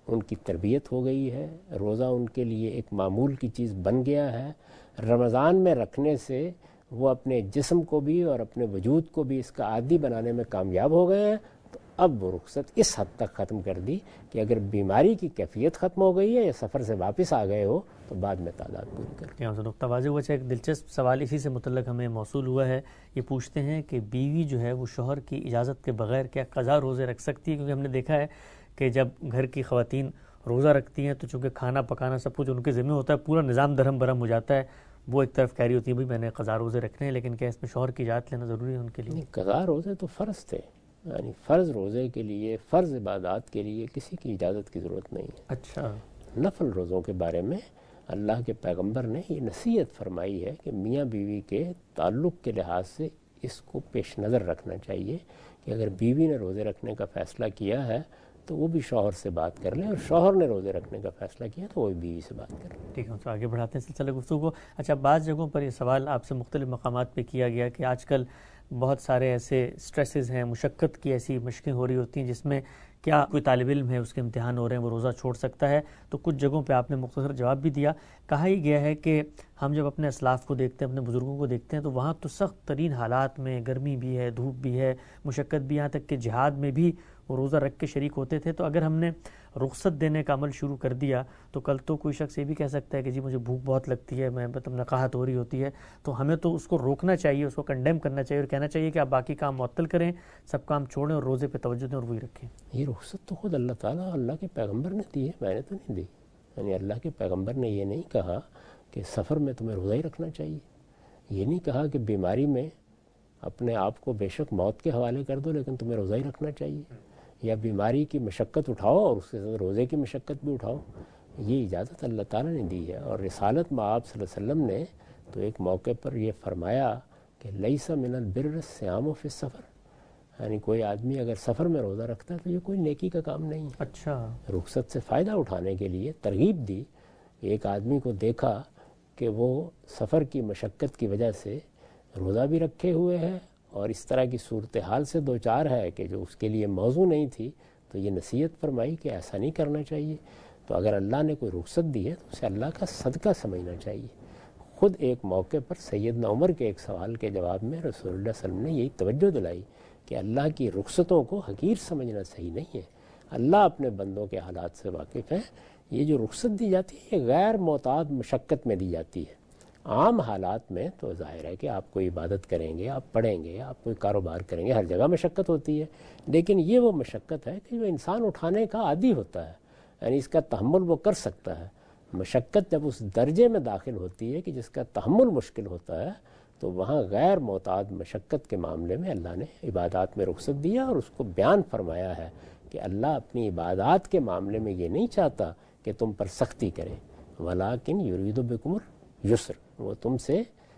ان کی تربیت ہو گئی ہے، روزہ ان کے لیے ایک معمول کی چیز بن گیا ہے۔ رمضان میں رکھنے سے وہ اپنے جسم کو بھی اور اپنے وجود کو بھی اس کا عادی بنانے میں کامیاب ہو گئے ہیں۔ تو اب وہ رخصت اس حد تک ختم کر دی کہ اگر بیماری کی کیفیت ختم ہو گئی ہے یا سفر سے واپس آ گئے ہو تو بعد میں تعداد پوری کر۔ یہاں سے نقطہ واضح ہوا۔ ایک دلچسپ سوال اسی سے متعلق ہمیں موصول ہوا ہے، یہ پوچھتے ہیں کہ بیوی جو ہے وہ شوہر کی اجازت کے بغیر کیا قضا روزے رکھ سکتی ہے؟ کیونکہ ہم نے دیکھا ہے کہ جب گھر کی خواتین روزہ رکھتی ہیں تو چونکہ کھانا پکانا سب کچھ ان کے ذمہ ہوتا ہے، پورا نظام درہم برہم ہو جاتا ہے، وہ ایک طرف کہہ رہی ہوتی ہے بھائی میں نے قضا روزے رکھنے ہیں، لیکن کیا اس میں شوہر کی اجازت لینا ضروری ہے ان کے لیے؟ قضا روزے تو فرض تھے، یعنی فرض روزے کے لیے، فرض عبادات کے لیے کسی کی اجازت کی ضرورت نہیں ہے۔ اچھا، نفل روزوں کے بارے میں اللہ کے پیغمبر نے یہ نصیحت فرمائی ہے کہ میاں بیوی کے تعلق کے لحاظ سے اس کو پیش نظر رکھنا چاہیے کہ اگر بیوی نے روزے رکھنے کا فیصلہ کیا ہے تو وہ بھی شوہر سے بات کر لیں، اور شوہر نے روزے رکھنے کا فیصلہ کیا تو وہ بھی بیوی سے بات کر لیں۔ ٹھیک ہے، تو آگے بڑھاتے ہیں سلسلہ گفتگو کو۔ اچھا، بعض جگہوں پر یہ سوال آپ سے مختلف مقامات پہ کیا گیا کہ آج کل بہت سارے ایسے سٹریسز ہیں، مشقت کی ایسی مشقیں ہو رہی ہوتی ہیں جس میں کیا کوئی طالب علم ہے، اس کے امتحان ہو رہے ہیں، وہ روزہ چھوڑ سکتا ہے؟ تو کچھ جگہوں پہ آپ نے مختصر جواب بھی دیا۔ کہا ہی گیا ہے کہ ہم جب اپنے اسلاف کو دیکھتے ہیں، اپنے بزرگوں کو دیکھتے ہیں تو وہاں تو سخت ترین حالات میں گرمی بھی ہے، دھوپ بھی ہے، مشقت بھی، یہاں تک کہ جہاد میں بھی وہ روزہ رکھ کے شریک ہوتے تھے۔ تو اگر ہم نے رخصت دینے کا عمل شروع کر دیا تو کل تو کوئی شخص یہ بھی کہہ سکتا ہے کہ جی مجھے بھوک بہت لگتی ہے، میں مطلب نقاہت ہو رہی ہوتی ہے، تو ہمیں تو اس کو روکنا چاہیے، اس کو کنڈیم کرنا چاہیے اور کہنا چاہیے کہ آپ باقی کام معطل کریں، سب کام چھوڑیں اور روزے پہ توجہ دیں اور وہی رکھیں۔ یہ رخصت تو خود اللہ تعالیٰ اللہ کے پیغمبر نے دی ہے، میں نے تو نہیں دی۔ یعنی اللہ کے پیغمبر نے یہ نہیں کہا کہ سفر میں تمہیں روزہ ہی رکھنا چاہیے، یہ نہیں کہا کہ بیماری میں اپنے آپ کو بے شک موت کے حوالے کر دو لیکن تمہیں روزہ ہی رکھنا چاہیے، یا بیماری کی مشقت اٹھاؤ اور اس کے ساتھ روزے کی مشقت بھی اٹھاؤ۔ یہ اجازت اللہ تعالیٰ نے دی ہے۔ اور رسالت میں آپ صلی اللہ علیہ وسلم نے تو ایک موقع پر یہ فرمایا کہ لیس من البر الصیام فی السفر، یعنی کوئی آدمی اگر سفر میں روزہ رکھتا ہے تو یہ کوئی نیکی کا کام نہیں ہے۔ اچھا، رخصت سے فائدہ اٹھانے کے لیے ترغیب دی۔ ایک آدمی کو دیکھا کہ وہ سفر کی مشقت کی وجہ سے روزہ بھی رکھے ہوئے ہے اور اس طرح کی صورتحال سے دو چار ہے کہ جو اس کے لیے موضوع نہیں تھی، تو یہ نصیحت فرمائی کہ ایسا نہیں کرنا چاہیے۔ تو اگر اللہ نے کوئی رخصت دی ہے تو اسے اللہ کا صدقہ سمجھنا چاہیے۔ خود ایک موقع پر سیدنا عمر کے ایک سوال کے جواب میں رسول اللہ صلی اللہ علیہ وسلم نے یہی توجہ دلائی کہ اللہ کی رخصتوں کو حقیر سمجھنا صحیح نہیں ہے، اللہ اپنے بندوں کے حالات سے واقف ہے۔ یہ جو رخصت دی جاتی ہے یہ غیر معتاد مشقت میں دی جاتی ہے۔ عام حالات میں تو ظاہر ہے کہ آپ کوئی عبادت کریں گے، آپ پڑھیں گے، آپ کوئی کاروبار کریں گے، ہر جگہ مشقت ہوتی ہے، لیکن یہ وہ مشقت ہے کہ جو انسان اٹھانے کا عادی ہوتا ہے، یعنی اس کا تحمل وہ کر سکتا ہے۔ مشقت جب اس درجے میں داخل ہوتی ہے کہ جس کا تحمل مشکل ہوتا ہے تو وہاں غیر معتاد مشقت کے معاملے میں اللہ نے عبادات میں رخصت دیا اور اس کو بیان فرمایا ہے کہ اللہ اپنی عبادات کے معاملے میں یہ نہیں چاہتا کہ تم پر سختی کرے، ولیکن یرید بکم الیسر، وہ تم سے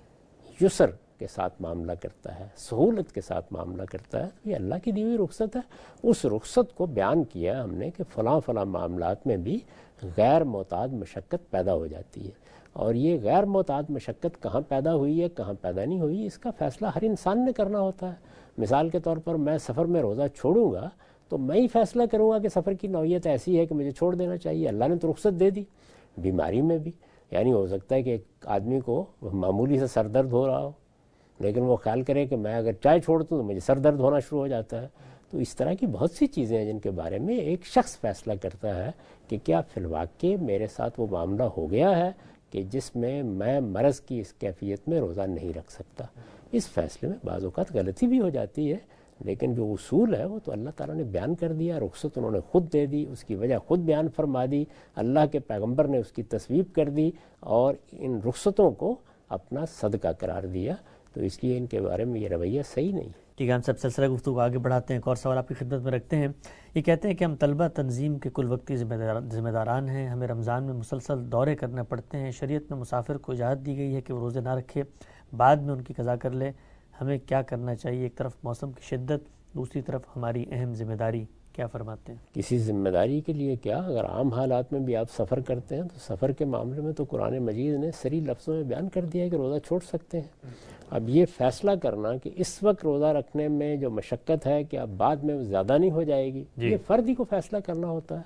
یسر کے ساتھ معاملہ کرتا ہے، سہولت کے ساتھ معاملہ کرتا ہے۔ یہ اللہ کی دی ہوئی رخصت ہے۔ اس رخصت کو بیان کیا ہم نے کہ فلاں فلاں معاملات میں بھی غیر معتاد مشقت پیدا ہو جاتی ہے، اور یہ غیر معتاد مشقت کہاں پیدا ہوئی ہے کہاں پیدا نہیں ہوئی اس کا فیصلہ ہر انسان نے کرنا ہوتا ہے۔ مثال کے طور پر میں سفر میں روزہ چھوڑوں گا تو میں ہی فیصلہ کروں گا کہ سفر کی نوعیت ایسی ہے کہ مجھے چھوڑ دینا چاہیے۔ اللہ نے تو رخصت دے دی۔ بیماری میں بھی یعنی ہو سکتا ہے کہ ایک آدمی کو معمولی سے سر درد ہو رہا ہو لیکن وہ خیال کرے کہ میں اگر چائے چھوڑ دوں تو مجھے سر درد ہونا شروع ہو جاتا ہے۔ تو اس طرح کی بہت سی چیزیں ہیں جن کے بارے میں ایک شخص فیصلہ کرتا ہے کہ کیا فی الواقع میرے ساتھ وہ معاملہ ہو گیا ہے کہ جس میں میں مرض کی اس کیفیت میں روزہ نہیں رکھ سکتا۔ اس فیصلے میں بعض اوقات غلطی بھی ہو جاتی ہے، لیکن جو اصول ہے وہ تو اللہ تعالیٰ نے بیان کر دیا۔ رخصت انہوں نے خود دے دی، اس کی وجہ خود بیان فرما دی، اللہ کے پیغمبر نے اس کی تصویب کر دی اور ان رخصتوں کو اپنا صدقہ قرار دیا، تو اس لیے ان کے بارے میں یہ رویہ صحیح نہیں ہے۔ ٹھیک ہے، ہم سب سلسلہ گفتگو آگے بڑھاتے ہیں۔ ایک اور سوال آپ کی خدمت میں رکھتے ہیں۔ یہ کہتے ہیں کہ ہم طلبہ تنظیم کے کل وقتی ذمہ داران ہیں، ہمیں رمضان میں مسلسل دورے کرنے پڑتے ہیں، شریعت میں مسافر کو اجازت دی گئی ہے کہ وہ روزے نہ رکھے، بعد میں ان کی قضا کر لے، ہمیں کیا کرنا چاہیے؟ ایک طرف موسم کی شدت، دوسری طرف ہماری اہم ذمہ داری، کیا فرماتے ہیں؟ کسی ذمہ داری کے لیے کیا، اگر عام حالات میں بھی آپ سفر کرتے ہیں تو سفر کے معاملے میں تو قرآن مجید نے صریح لفظوں میں بیان کر دیا ہے کہ روزہ چھوڑ سکتے ہیں۔ اب یہ فیصلہ کرنا کہ اس وقت روزہ رکھنے میں جو مشقت ہے کہ اب بعد میں زیادہ نہیں ہو جائے گی، یہ فرد ہی کو فیصلہ کرنا ہوتا ہے۔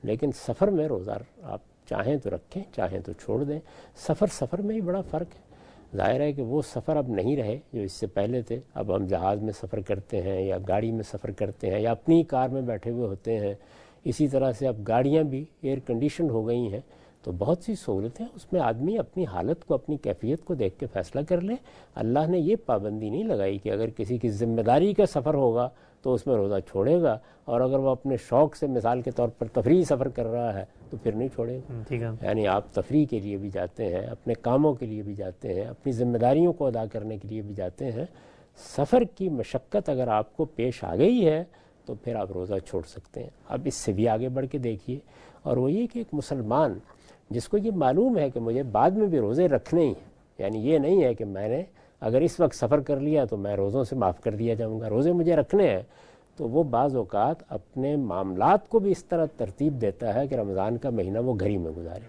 لیکن سفر میں روزہ آپ چاہیں تو رکھیں، چاہیں تو چھوڑ دیں. سفر سفر میں ہی بڑا فرق ہے. ظاہر ہے کہ وہ سفر اب نہیں رہے جو اس سے پہلے تھے. اب ہم جہاز میں سفر کرتے ہیں یا گاڑی میں سفر کرتے ہیں یا اپنی کار میں بیٹھے ہوئے ہوتے ہیں. اسی طرح سے اب گاڑیاں بھی ایئر کنڈیشن ہو گئی ہیں، تو بہت سی سہولتیں، اس میں آدمی اپنی حالت کو، اپنی کیفیت کو دیکھ کے فیصلہ کر لے. اللہ نے یہ پابندی نہیں لگائی کہ اگر کسی کی ذمہ داری کا سفر ہوگا تو اس میں روزہ چھوڑے گا، اور اگر وہ اپنے شوق سے مثال کے طور پر تفریحی سفر کر رہا ہے تو پھر نہیں چھوڑے گا. یعنی آپ تفریح کے لیے بھی جاتے ہیں، اپنے کاموں کے لیے بھی جاتے ہیں، اپنی ذمہ داریوں کو ادا کرنے کے لیے بھی جاتے ہیں. سفر کی مشقت اگر آپ کو پیش آ گئی ہے تو پھر آپ روزہ چھوڑ سکتے ہیں. اب اس سے بھی آگے بڑھ کے دیکھیے، اور وہ یہ کہ ایک مسلمان جس کو یہ معلوم ہے کہ مجھے بعد میں بھی روزے رکھنے ہی ہیں، یعنی یہ نہیں ہے کہ میں نے اگر اس وقت سفر کر لیا تو میں روزوں سے معاف کر دیا جاؤں گا، روزے مجھے رکھنے ہیں، تو وہ بعض اوقات اپنے معاملات کو بھی اس طرح ترتیب دیتا ہے کہ رمضان کا مہینہ وہ گھر ہی میں گزارے،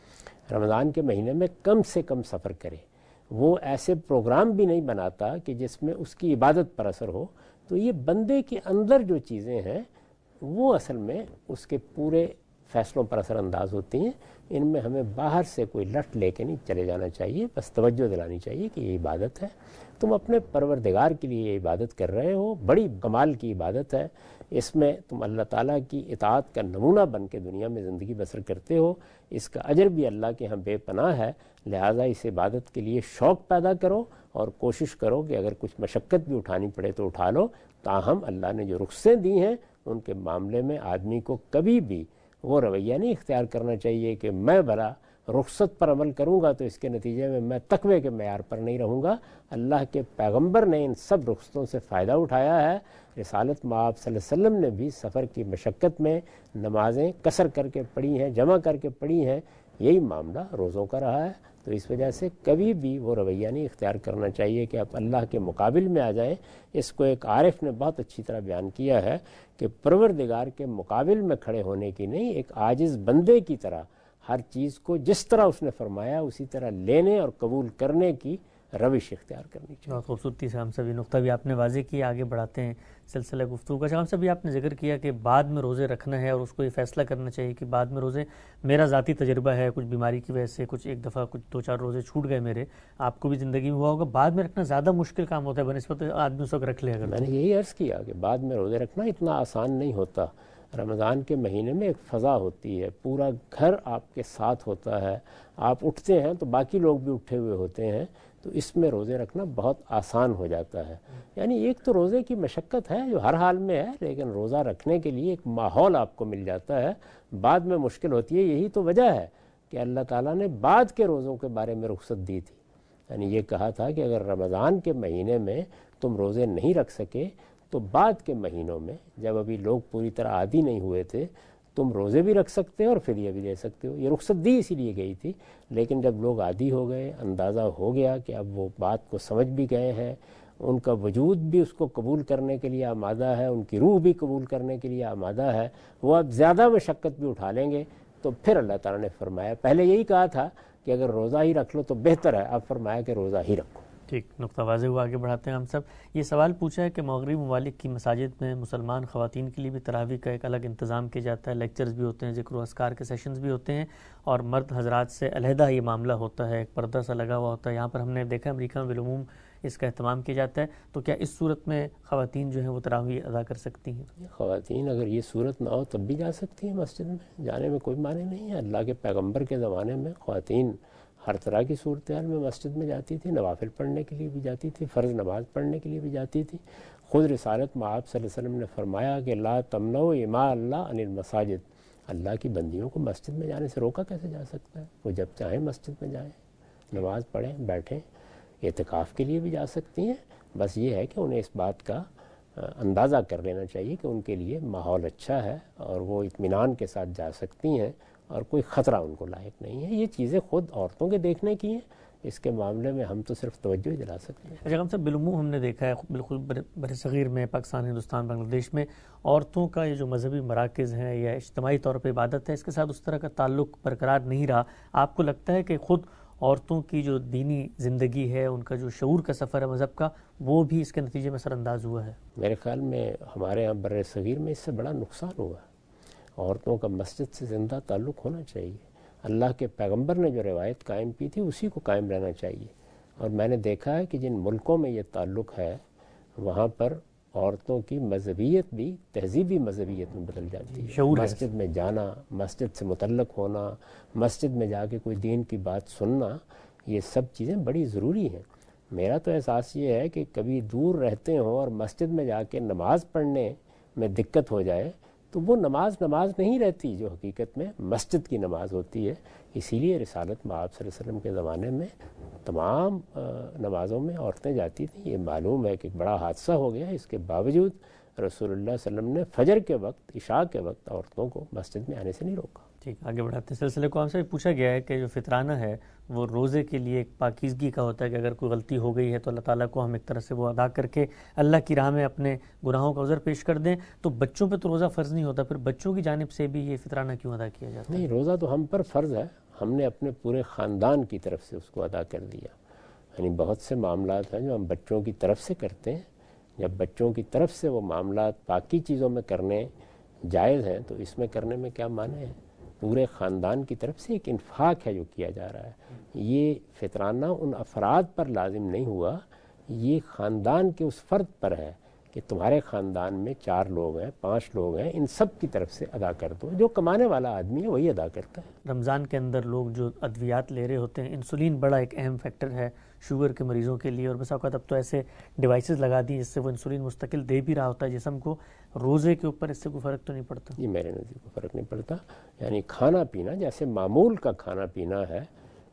رمضان کے مہینے میں کم سے کم سفر کرے. وہ ایسے پروگرام بھی نہیں بناتا کہ جس میں اس کی عبادت پر اثر ہو. تو یہ بندے کے اندر جو چیزیں ہیں وہ اصل میں اس کے پورے فیصلوں پر اثر انداز ہوتی ہیں. ان میں ہمیں باہر سے کوئی لٹ لے کے نہیں چلے جانا چاہیے، بس توجہ دلانی چاہیے کہ یہ عبادت ہے، تم اپنے پروردگار کے لیے یہ عبادت کر رہے ہو، بڑی کمال کی عبادت ہے، اس میں تم اللہ تعالیٰ کی اطاعت کا نمونہ بن کے دنیا میں زندگی بسر کرتے ہو، اس کا اجر بھی اللہ کے ہاں بے پناہ ہے. لہٰذا اس عبادت کے لیے شوق پیدا کرو اور کوشش کرو کہ اگر کچھ مشقت بھی اٹھانی پڑے تو اٹھا لو. تاہم اللہ نے جو رخصتیں دی ہیں ان کے معاملے میں آدمی کو کبھی بھی وہ رویہ نہیں اختیار کرنا چاہیے کہ میں بھلا رخصت پر عمل کروں گا تو اس کے نتیجے میں میں تقوی کے معیار پر نہیں رہوں گا. اللہ کے پیغمبر نے ان سب رخصتوں سے فائدہ اٹھایا ہے. رسالت مآب صلی اللہ علیہ وسلم نے بھی سفر کی مشقت میں نمازیں قصر کر کے پڑھی ہیں، جمع کر کے پڑھی ہیں. یہی معاملہ روزوں کا رہا ہے. تو اس وجہ سے کبھی بھی وہ رویہ نہیں اختیار کرنا چاہیے کہ آپ اللہ کے مقابل میں آ جائیں. اس کو ایک عارف نے بہت اچھی طرح بیان کیا ہے کہ پروردگار کے مقابل میں کھڑے ہونے کی نہیں، ایک عاجز بندے کی طرح ہر چیز کو جس طرح اس نے فرمایا اسی طرح لینے اور قبول کرنے کی روش اختیار کرنی چاہیے. بہت خوبصورتی سے ہم سبھی نقطہ بھی آپ نے واضح کیا. آگے بڑھاتے ہیں سلسلہ گفتگو کا. ہم سبھی آپ نے ذکر کیا کہ بعد میں روزے رکھنا ہے اور اس کو یہ فیصلہ کرنا چاہیے کہ بعد میں روزے، میرا ذاتی تجربہ ہے کچھ بیماری کی وجہ سے کچھ ایک دفعہ کچھ دو چار روزے چھوٹ گئے میرے، آپ کو بھی زندگی میں ہوا ہوگا. بعد میں رکھنا زیادہ مشکل کام ہوتا ہے بنسبت آدمی اس وقت رکھ لے. اگر میں نے یہی عرض کیا کہ بعد میں روزے رکھنا اتنا آسان نہیں ہوتا. رمضان کے مہینے میں ایک فضا ہوتی ہے، پورا گھر آپ کے ساتھ ہوتا ہے، آپ اٹھتے ہیں تو باقی لوگ بھی اٹھے ہوئے ہوتے ہیں، تو اس میں روزے رکھنا بہت آسان ہو جاتا ہے. یعنی ایک تو روزے کی مشقت ہے جو ہر حال میں ہے، لیکن روزہ رکھنے کے لیے ایک ماحول آپ کو مل جاتا ہے. بعد میں مشکل ہوتی ہے. یہی تو وجہ ہے کہ اللہ تعالیٰ نے بعد کے روزوں کے بارے میں رخصت دی تھی. یعنی یہ کہا تھا کہ اگر رمضان کے مہینے میں تم روزے نہیں رکھ سکے تو بعد کے مہینوں میں جب ابھی لوگ پوری طرح عادی نہیں ہوئے تھے تم روزے بھی رکھ سکتے ہو اور فدیہ بھی دے سکتے ہو. یہ رخصت دی اسی لیے گئی تھی. لیکن جب لوگ عادی ہو گئے، اندازہ ہو گیا کہ اب وہ بات کو سمجھ بھی گئے ہیں، ان کا وجود بھی اس کو قبول کرنے کے لیے آمادہ ہے، ان کی روح بھی قبول کرنے کے لیے آمادہ ہے، وہ اب زیادہ مشقت بھی اٹھا لیں گے. تو پھر اللہ تعالیٰ نے فرمایا، پہلے یہی کہا تھا کہ اگر روزہ ہی رکھ لو تو بہتر ہے، اب فرمایا کہ روزہ ہی رکھو. ٹھیک، نقطہ واضح ہوا. آگے بڑھاتے ہیں ہم سب. یہ سوال پوچھا ہے کہ مغربی ممالک کی مساجد میں مسلمان خواتین کے لیے بھی تراویح کا ایک الگ انتظام کیا جاتا ہے، لیکچرز بھی ہوتے ہیں، ذکر و اذکار کے سیشنز بھی ہوتے ہیں، اور مرد حضرات سے علیحدہ یہ معاملہ ہوتا ہے، ایک پردہ سا لگا ہوا ہوتا ہے. یہاں پر ہم نے دیکھا امریکہ میں بالعموم اس کا اہتمام کیا جاتا ہے. تو کیا اس صورت میں خواتین جو ہیں وہ تراویح ادا کر سکتی ہیں؟ خواتین اگر یہ صورت نہ ہو تب بھی جا سکتی ہیں مسجد میں، جانے میں کوئی معنی نہیں ہے. اللہ کے پیغمبر کے زمانے میں خواتین ہر طرح کی صورتحال میں مسجد میں جاتی تھی، نوافل پڑھنے کے لیے بھی جاتی تھی، فرض نماز پڑھنے کے لیے بھی جاتی تھی. خود رسالت مآب صلی اللہ علیہ وسلم نے فرمایا کہ لا تمنعوا اماء اللہ عن المساجد، اللہ کی بندیوں کو مسجد میں جانے سے روکا کیسے جا سکتا ہے؟ وہ جب چاہیں مسجد میں جائیں، نماز پڑھیں، بیٹھیں، اعتکاف کے لیے بھی جا سکتی ہیں. بس یہ ہے کہ انہیں اس بات کا اندازہ کر لینا چاہیے کہ ان کے لیے ماحول اچھا ہے اور وہ اطمینان کے ساتھ جا سکتی ہیں اور کوئی خطرہ ان کو لاحق نہیں ہے. یہ چیزیں خود عورتوں کے دیکھنے کی ہیں، اس کے معاملے میں ہم تو صرف توجہ ہی دلا سکتے ہیں. اچھا ہم سب بالعموم ہم نے دیکھا ہے بالکل بر صغیر میں، پاکستان، ہندوستان، بنگلہ دیش میں عورتوں کا یہ جو مذہبی مراکز ہیں یا اجتماعی طور پہ عبادت ہے، اس کے ساتھ اس طرح کا تعلق برقرار نہیں رہا. آپ کو لگتا ہے کہ خود عورتوں کی جو دینی زندگی ہے، ان کا جو شعور کا سفر ہے مذہب کا، وہ بھی اس کے نتیجے میں اثر انداز ہوا ہے؟ میرے خیال میں ہمارے ہاں بر صغیر میں اس سے بڑا نقصان ہوا. عورتوں کا مسجد سے زندہ تعلق ہونا چاہیے. اللہ کے پیغمبر نے جو روایت قائم کی تھی اسی کو قائم رہنا چاہیے. اور میں نے دیکھا ہے کہ جن ملکوں میں یہ تعلق ہے وہاں پر عورتوں کی مذہبیت بھی تہذیبی مذہبیت میں بدل جاتی ہے. مسجد میں جانا، مسجد سے متعلق ہونا، مسجد میں جا کے کوئی دین کی بات سننا، یہ سب چیزیں بڑی ضروری ہیں. میرا تو احساس یہ ہے کہ کبھی دور رہتے ہوں اور مسجد میں جا کے نماز پڑھنے میں دقت ہو جائے تو وہ نماز نماز نہیں رہتی جو حقیقت میں مسجد کی نماز ہوتی ہے. اسی لیے رسالت مآب صلی اللہ علیہ وسلم کے زمانے میں تمام نمازوں میں عورتیں جاتی تھیں. یہ معلوم ہے کہ ایک بڑا حادثہ ہو گیا، اس کے باوجود رسول اللہ صلی اللہ علیہ وسلم نے فجر کے وقت، عشاء کے وقت عورتوں کو مسجد میں آنے سے نہیں روکا. ٹھیک، آگے بڑھاتے سلسلے کو. ہم سے پوچھا گیا ہے کہ جو فطرانہ ہے وہ روزے کے لیے ایک پاکیزگی کا ہوتا ہے کہ اگر کوئی غلطی ہو گئی ہے تو اللہ تعالیٰ کو ہم ایک طرح سے وہ ادا کر کے اللہ کی راہ میں اپنے گناہوں کا عذر پیش کر دیں. تو بچوں پہ تو روزہ فرض نہیں ہوتا، پھر بچوں کی جانب سے بھی یہ فطرانہ کیوں ادا کیا جاتا ہے؟ نہیں، روزہ تو ہم پر فرض ہے، ہم نے اپنے پورے خاندان کی طرف سے اس کو ادا کر دیا. یعنی بہت سے معاملات ہیں جو ہم بچوں کی طرف سے کرتے ہیں. جب بچوں کی طرف سے وہ معاملات باقی چیزوں میں کرنے جائز ہیں تو اس میں کرنے میں کیا معنی ہے؟ پورے خاندان کی طرف سے ایک انفاق ہے جو کیا جا رہا ہے. یہ فطرانہ ان افراد پر لازم نہیں ہوا، یہ خاندان کے اس فرد پر ہے کہ تمہارے خاندان میں چار لوگ ہیں، پانچ لوگ ہیں، ان سب کی طرف سے ادا کر دو. جو کمانے والا آدمی ہے وہی ادا کرتا ہے. رمضان کے اندر لوگ جو ادویات لے رہے ہوتے ہیں، انسولین بڑا ایک اہم فیکٹر ہے شوگر کے مریضوں کے لیے، اور بس اوقات اب تو ایسے ڈیوائسز لگا دی جس سے وہ انسولین مستقل دے بھی رہا ہوتا ہے جسم کو. روزے کے اوپر اس سے کوئی فرق تو نہیں پڑتا؟ یہ میرے نزدیک کوئی فرق نہیں پڑتا. یعنی کھانا پینا جیسے معمول کا کھانا پینا ہے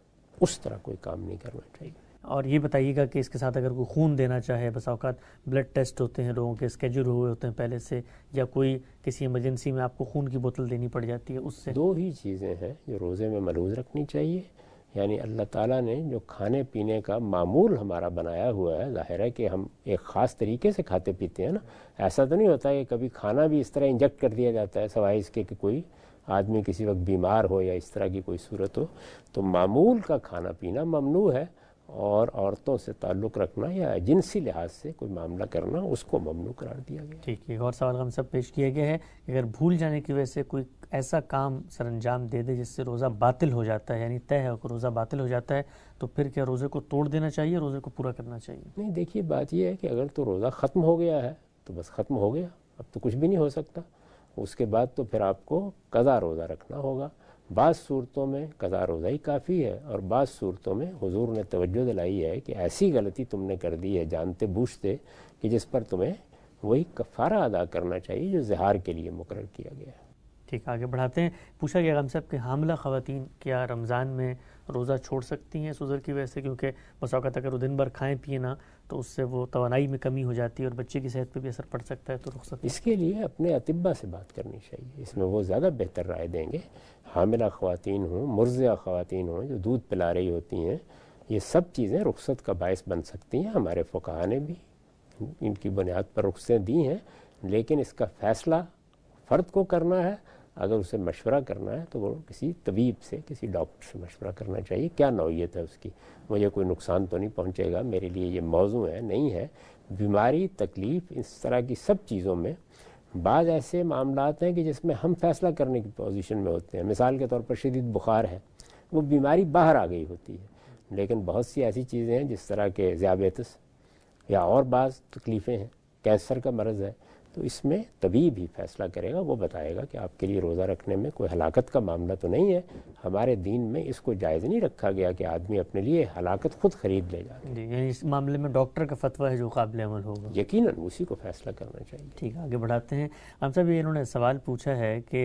اس طرح کوئی کام نہیں کرنا چاہیے. اور یہ بتائیے گا کہ اس کے ساتھ اگر کوئی خون دینا چاہے، بس اوقات بلڈ ٹیسٹ ہوتے ہیں لوگوں کے اسکیجول ہوئے ہوتے ہیں پہلے سے، یا کوئی کسی ایمرجنسی میں آپ کو خون کی بوتل دینی پڑ جاتی ہے، اس سے دو ہی چیزیں ہیں جو روزے میں ملحوظ رکھنی چاہیے. یعنی اللہ تعالیٰ نے جو کھانے پینے کا معمول ہمارا بنایا ہوا ہے، ظاہر ہے کہ ہم ایک خاص طریقے سے کھاتے پیتے ہیں نا. ایسا تو نہیں ہوتا کہ کبھی کھانا بھی اس طرح انجیکٹ کر دیا جاتا ہے سوائے اس کے کہ کوئی آدمی کسی وقت بیمار ہو یا اس طرح کی کوئی صورت ہو. تو معمول کا کھانا پینا ممنوع ہے، اور عورتوں سے تعلق رکھنا یا جنسی لحاظ سے کوئی معاملہ کرنا اس کو ممنوع قرار دیا گیا. ٹھیک ہے. ایک اور سوال ہم سب پیش کیا گیا ہے کہ اگر بھول جانے کی وجہ سے کوئی ایسا کام سر انجام دے دے جس سے روزہ باطل ہو جاتا ہے، یعنی طے ہے کہ روزہ باطل ہو جاتا ہے، تو پھر کیا روزے کو توڑ دینا چاہیے، روزے کو پورا کرنا چاہیے؟ نہیں، دیکھیے بات یہ ہے کہ اگر تو روزہ ختم ہو گیا ہے تو بس ختم ہو گیا، اب تو کچھ بھی نہیں ہو سکتا. اس کے بعد تو پھر آپ کو قضا روزہ رکھنا ہوگا. بعض صورتوں میں قضا روزہ ہی کافی ہے، اور بعض صورتوں میں حضور نے توجہ دلائی ہے کہ ایسی غلطی تم نے کر دی ہے جانتے بوجھتے کہ جس پر تمہیں وہی کفارہ ادا کرنا چاہیے جو زہار کے لیے مقرر کیا گیا ہے. ٹھیک، آگے بڑھاتے ہیں. پوچھا گیا ہم سب کہ حاملہ خواتین کیا رمضان میں روزہ چھوڑ سکتی ہیں اس عذر کی وجہ سے، کیونکہ بس اوقات اگر وہ دن بھر کھائیں پیے نہ تو اس سے وہ توانائی میں کمی ہو جاتی ہے اور بچے کی صحت پہ بھی اثر پڑ سکتا ہے، تو رخصت اس کے لیے اپنے اطباء سے بات کرنی چاہیے. اس میں وہ زیادہ بہتر رائے دیں گے. حاملہ خواتین ہوں، مرضعہ خواتین ہوں جو دودھ پلا رہی ہوتی ہیں، یہ سب چیزیں رخصت کا باعث بن سکتی ہیں. ہمارے فقہاء نے بھی ان کی بنیاد پر رخصتیں دی ہیں، لیکن اس کا فیصلہ فرد کو کرنا ہے. اگر اسے مشورہ کرنا ہے تو وہ کسی طبیب سے، کسی ڈاکٹر سے مشورہ کرنا چاہیے. کیا نوعیت ہے اس کی، مجھے کوئی نقصان تو نہیں پہنچے گا، میرے لیے یہ موضوع ہے نہیں ہے. بیماری، تکلیف، اس طرح کی سب چیزوں میں بعض ایسے معاملات ہیں کہ جس میں ہم فیصلہ کرنے کی پوزیشن میں ہوتے ہیں. مثال کے طور پر شدید بخار ہے، وہ بیماری باہر آ گئی ہوتی ہے، لیکن بہت سی ایسی چیزیں ہیں جس طرح کے ذیابیطس یا اور بعض تکلیفیں ہیں، کینسر کا مرض ہے، تو اس میں طبیب ہی فیصلہ کرے گا. وہ بتائے گا کہ آپ کے لیے روزہ رکھنے میں کوئی ہلاکت کا معاملہ تو نہیں ہے. ہمارے دین میں اس کو جائز نہیں رکھا گیا کہ آدمی اپنے لیے ہلاکت خود خرید لے جائے. جی، یعنی اس معاملے میں ڈاکٹر کا فتویٰ ہے جو قابل عمل ہوگا. یقیناً اسی کو فیصلہ کرنا چاہیے. ٹھیک، آگے بڑھاتے ہیں. ہم سب انہوں نے سوال پوچھا ہے کہ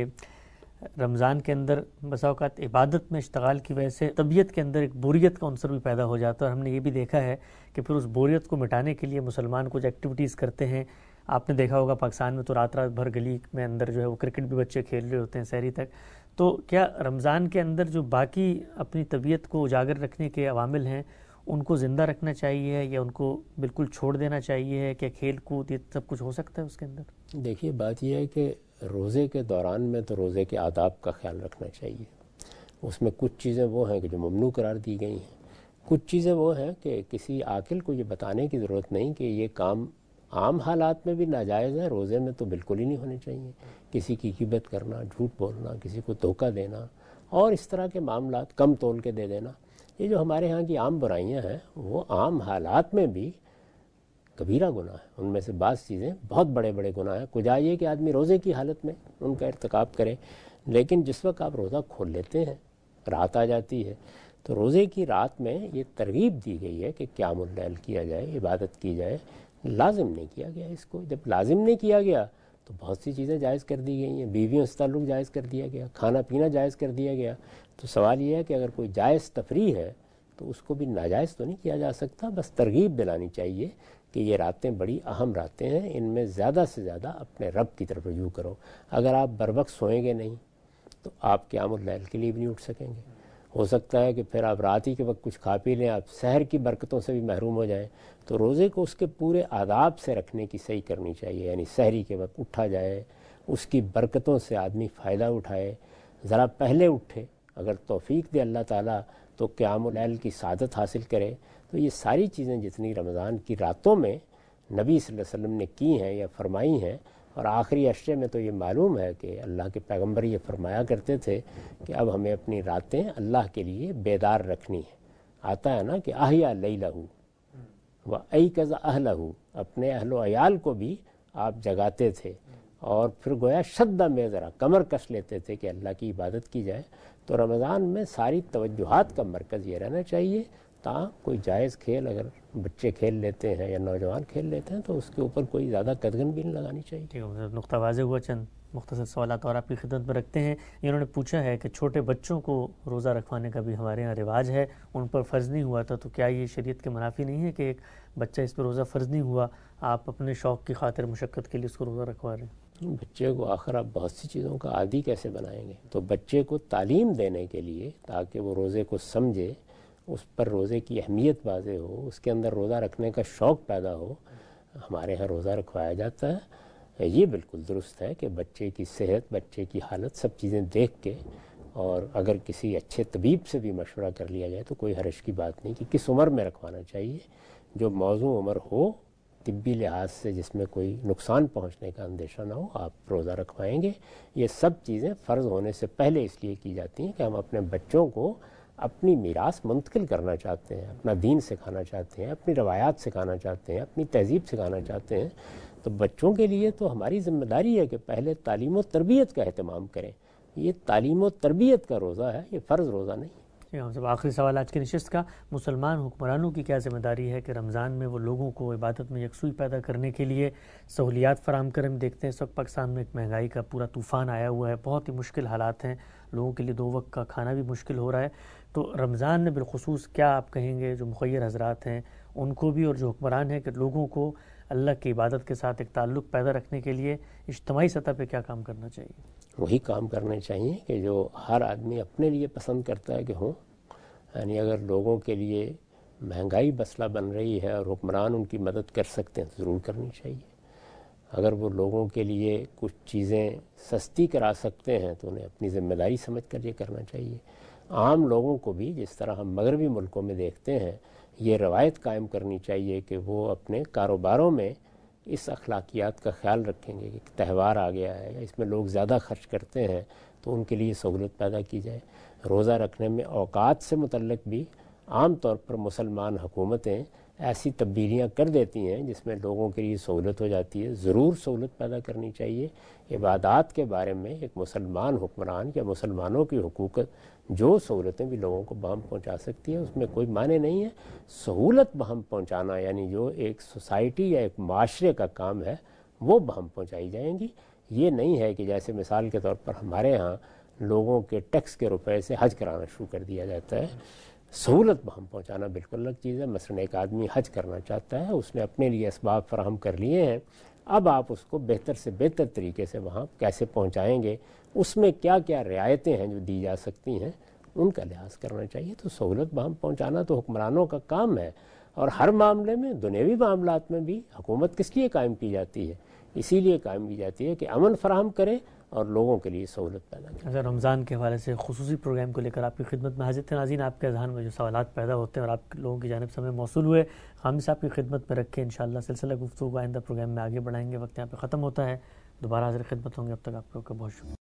رمضان کے اندر بسا اوقات عبادت میں اشتغال کی وجہ سے طبیعت کے اندر ایک بوریت کا عنصر بھی پیدا ہو جاتا ہے، اور ہم نے یہ بھی دیکھا ہے کہ پھر اس بوریت کو مٹانے کے لیے مسلمان کچھ ایکٹیویٹیز کرتے ہیں. آپ نے دیکھا ہوگا پاکستان میں تو رات رات بھر گلی میں اندر جو ہے وہ کرکٹ بھی بچے کھیل رہے ہوتے ہیں سحری تک. تو کیا رمضان کے اندر جو باقی اپنی طبیعت کو اجاگر رکھنے کے عوامل ہیں ان کو زندہ رکھنا چاہیے یا ان کو بالکل چھوڑ دینا چاہیے؟ کیا کھیل کود یہ سب کچھ ہو سکتا ہے اس کے اندر؟ دیکھیے بات یہ ہے کہ روزے کے دوران میں تو روزے کے آداب کا خیال رکھنا چاہیے. اس میں کچھ چیزیں وہ ہیں کہ جو ممنوع قرار دی گئی ہیں، کچھ چیزیں وہ ہیں کہ کسی عاقل کو یہ بتانے کی ضرورت نہیں کہ یہ کام عام حالات میں بھی ناجائز ہے، روزے میں تو بالکل ہی نہیں ہونے چاہیے. کسی کی غیبت کرنا، جھوٹ بولنا، کسی کو دھوکہ دینا اور اس طرح کے معاملات، کم تول کے دے دینا، یہ جو ہمارے ہاں کی عام برائیاں ہیں وہ عام حالات میں بھی کبیرہ گناہ ہے. ان میں سے بعض چیزیں بہت بڑے بڑے گناہ ہیں. کجا یہ کہ آدمی روزے کی حالت میں ان کا ارتکاب کرے، لیکن جس وقت آپ روزہ کھول لیتے ہیں، رات آ جاتی ہے، تو روزے کی رات میں یہ ترغیب دی گئی ہے کہ قیام اللیل کیا جائے، عبادت کی جائے. لازم نہیں کیا گیا اس کو. جب لازم نہیں کیا گیا تو بہت سی چیزیں جائز کر دی گئی ہیں. بیویوں سے تعلق جائز کر دیا گیا، کھانا پینا جائز کر دیا گیا. تو سوال یہ ہے کہ اگر کوئی جائز تفریح ہے تو اس کو بھی ناجائز تو نہیں کیا جا سکتا. بس ترغیب دلانی چاہیے کہ یہ راتیں بڑی اہم راتیں ہیں، ان میں زیادہ سے زیادہ اپنے رب کی طرف رجوع کرو. اگر آپ بروقت سوئیں گے نہیں تو آپ قیام اللیل کے لیے بھی نہیں اٹھ سکیں گے. ہو سکتا ہے کہ پھر آپ رات ہی کے وقت کچھ کھا پی لیں، آپ سحر کی برکتوں سے بھی محروم ہو جائیں. تو روزے کو اس کے پورے آداب سے رکھنے کی صحیح کرنی چاہیے. یعنی سحری کے وقت اٹھا جائے، اس کی برکتوں سے آدمی فائدہ اٹھائے. ذرا پہلے اٹھے، اگر توفیق دے اللہ تعالیٰ تو قیام اللیل کی سعادت حاصل کرے. تو یہ ساری چیزیں جتنی رمضان کی راتوں میں نبی صلی اللہ علیہ وسلم نے کی ہیں یا فرمائی ہیں، اور آخری عشرے میں تو یہ معلوم ہے کہ اللہ کے پیغمبر یہ فرمایا کرتے تھے کہ اب ہمیں اپنی راتیں اللہ کے لیے بیدار رکھنی ہیں. آتا ہے نا کہ احیا لیلہ و ایقظ اہلہ، اپنے اہل و عیال کو بھی آپ جگاتے تھے اور پھر گویا شدہ میں ذرا کمر کش لیتے تھے کہ اللہ کی عبادت کی جائے. تو رمضان میں ساری توجہات کا مرکز یہ رہنا چاہیے. تاں کوئی جائز کھیل اگر بچے کھیل لیتے ہیں یا نوجوان کھیل لیتے ہیں تو اس کے اوپر کوئی زیادہ قدغن بھی نہیں لگانی چاہیے. نقطہ واضح ہوا. چند مختصر سوالات اور آپ کی خدمت میں رکھتے ہیں. انہوں نے پوچھا ہے کہ چھوٹے بچوں کو روزہ رکھوانے کا بھی ہمارے ہاں رواج ہے، ان پر فرض نہیں ہوا تھا، تو کیا یہ شریعت کے منافی نہیں ہے کہ ایک بچہ اس پر روزہ فرض نہیں ہوا، آپ اپنے شوق کی خاطر مشقت کے لیے اس کو روزہ رکھوا رہے ہیں؟ بچے کو آخر آپ بہت سی چیزوں کا عادی کیسے بنائیں گے؟ تو بچے کو تعلیم دینے کے لیے تاکہ وہ روزے کو سمجھے، اس پر روزے کی اہمیت واضح ہو، اس کے اندر روزہ رکھنے کا شوق پیدا ہو، ہمارے ہاں روزہ رکھوایا جاتا ہے. یہ بالکل درست ہے کہ بچے کی صحت، بچے کی حالت سب چیزیں دیکھ کے، اور اگر کسی اچھے طبیب سے بھی مشورہ کر لیا جائے تو کوئی حرج کی بات نہیں کہ کس عمر میں رکھوانا چاہیے. جو موزوں عمر ہو طبی لحاظ سے، جس میں کوئی نقصان پہنچنے کا اندیشہ نہ ہو، آپ روزہ رکھوائیں گے. یہ سب چیزیں فرض ہونے سے پہلے اس لیے کی جاتی ہیں کہ ہم اپنے بچوں کو اپنی میراث منتقل کرنا چاہتے ہیں، اپنا دین سکھانا چاہتے ہیں، اپنی روایات سکھانا چاہتے ہیں، اپنی تہذیب سکھانا چاہتے ہیں. تو بچوں کے لیے تو ہماری ذمہ داری ہے کہ پہلے تعلیم و تربیت کا اہتمام کریں. یہ تعلیم و تربیت کا روزہ ہے، یہ فرض روزہ نہیں. ہم سب آخری سوال آج کی نشست کا، مسلمان حکمرانوں کی کیا ذمہ داری ہے کہ رمضان میں وہ لوگوں کو عبادت میں یکسوئی پیدا کرنے کے لیے سہولیات فراہم کریں؟ دیکھتے ہیں اس وقت پاکستان میں ایک مہنگائی کا پورا طوفان آیا ہوا ہے، بہت ہی مشکل حالات ہیں، لوگوں کے لیے دو وقت کا کھانا بھی مشکل ہو رہا ہے. تو رمضان میں بالخصوص کیا آپ کہیں گے جو مخیر حضرات ہیں ان کو بھی اور جو حکمران ہیں کہ لوگوں کو اللہ کی عبادت کے ساتھ ایک تعلق پیدا رکھنے کے لیے اجتماعی سطح پہ کیا کام کرنا چاہیے؟ وہی کام کرنے چاہیے کہ جو ہر آدمی اپنے لیے پسند کرتا ہے کہ ہوں. یعنی اگر لوگوں کے لیے مہنگائی مسئلہ بن رہی ہے اور حکمران ان کی مدد کر سکتے ہیں تو ضرور کرنی چاہیے. اگر وہ لوگوں کے لیے کچھ چیزیں سستی کرا سکتے ہیں تو انہیں اپنی ذمہ داری سمجھ کر یہ کرنا چاہیے. عام لوگوں کو بھی، جس طرح ہم مغربی ملکوں میں دیکھتے ہیں، یہ روایت قائم کرنی چاہیے کہ وہ اپنے کاروباروں میں اس اخلاقیات کا خیال رکھیں گے کہ تہوار آ گیا ہے یا اس میں لوگ زیادہ خرچ کرتے ہیں تو ان کے لیے سہولت پیدا کی جائے. روزہ رکھنے میں اوقات سے متعلق بھی عام طور پر مسلمان حکومتیں ایسی تبدیلیاں کر دیتی ہیں جس میں لوگوں کے لیے سہولت ہو جاتی ہے. ضرور سہولت پیدا کرنی چاہیے. عبادات کے بارے میں ایک مسلمان حکمران یا مسلمانوں کی حقوق جو سہولتیں بھی لوگوں کو بہم پہنچا سکتی ہیں اس میں کوئی معنی نہیں ہے. سہولت بہم پہنچانا یعنی جو ایک سوسائٹی یا ایک معاشرے کا کام ہے وہ بہم پہنچائی جائیں گی. یہ نہیں ہے کہ جیسے مثال کے طور پر ہمارے ہاں لوگوں کے ٹیکس کے روپے سے حج کرانا شروع کر دیا جاتا ہے. سہولت بہم پہنچانا بالکل الگ چیز ہے. مثلا ایک آدمی حج کرنا چاہتا ہے، اس نے اپنے لیے اسباب فراہم کر لیے ہیں، اب آپ اس کو بہتر سے بہتر طریقے سے وہاں کیسے پہنچائیں گے، اس میں کیا کیا رعایتیں ہیں جو دی جا سکتی ہیں ان کا لحاظ کرنا چاہیے. تو سہولت بہم پہنچانا تو حکمرانوں کا کام ہے. اور ہر معاملے میں، دنیوی معاملات میں بھی حکومت کس لیے قائم کی جاتی ہے اسی لیے قائم کی جاتی ہے کہ امن فراہم کریں اور لوگوں کے لیے سہولت پیدا کریں۔ اگر رمضان کے حوالے سے خصوصی پروگرام کو لے کر آپ کی خدمت میں حاضر تھے ناظرین، آپ کے ذہن میں جو سوالات پیدا ہوتے ہیں اور آپ لوگوں کی جانب سے ہمیں موصول ہوئے، ہم صاحب کی خدمت میں رکھے انشاءاللہ سلسلہ گفتگو آئندہ پروگرام میں آگے بڑھائیں گے۔ وقت یہاں پہ ختم ہوتا ہے، دوبارہ حاضر خدمت ہوں گے، اب تک آپ لوگوں کا بہت شکریہ۔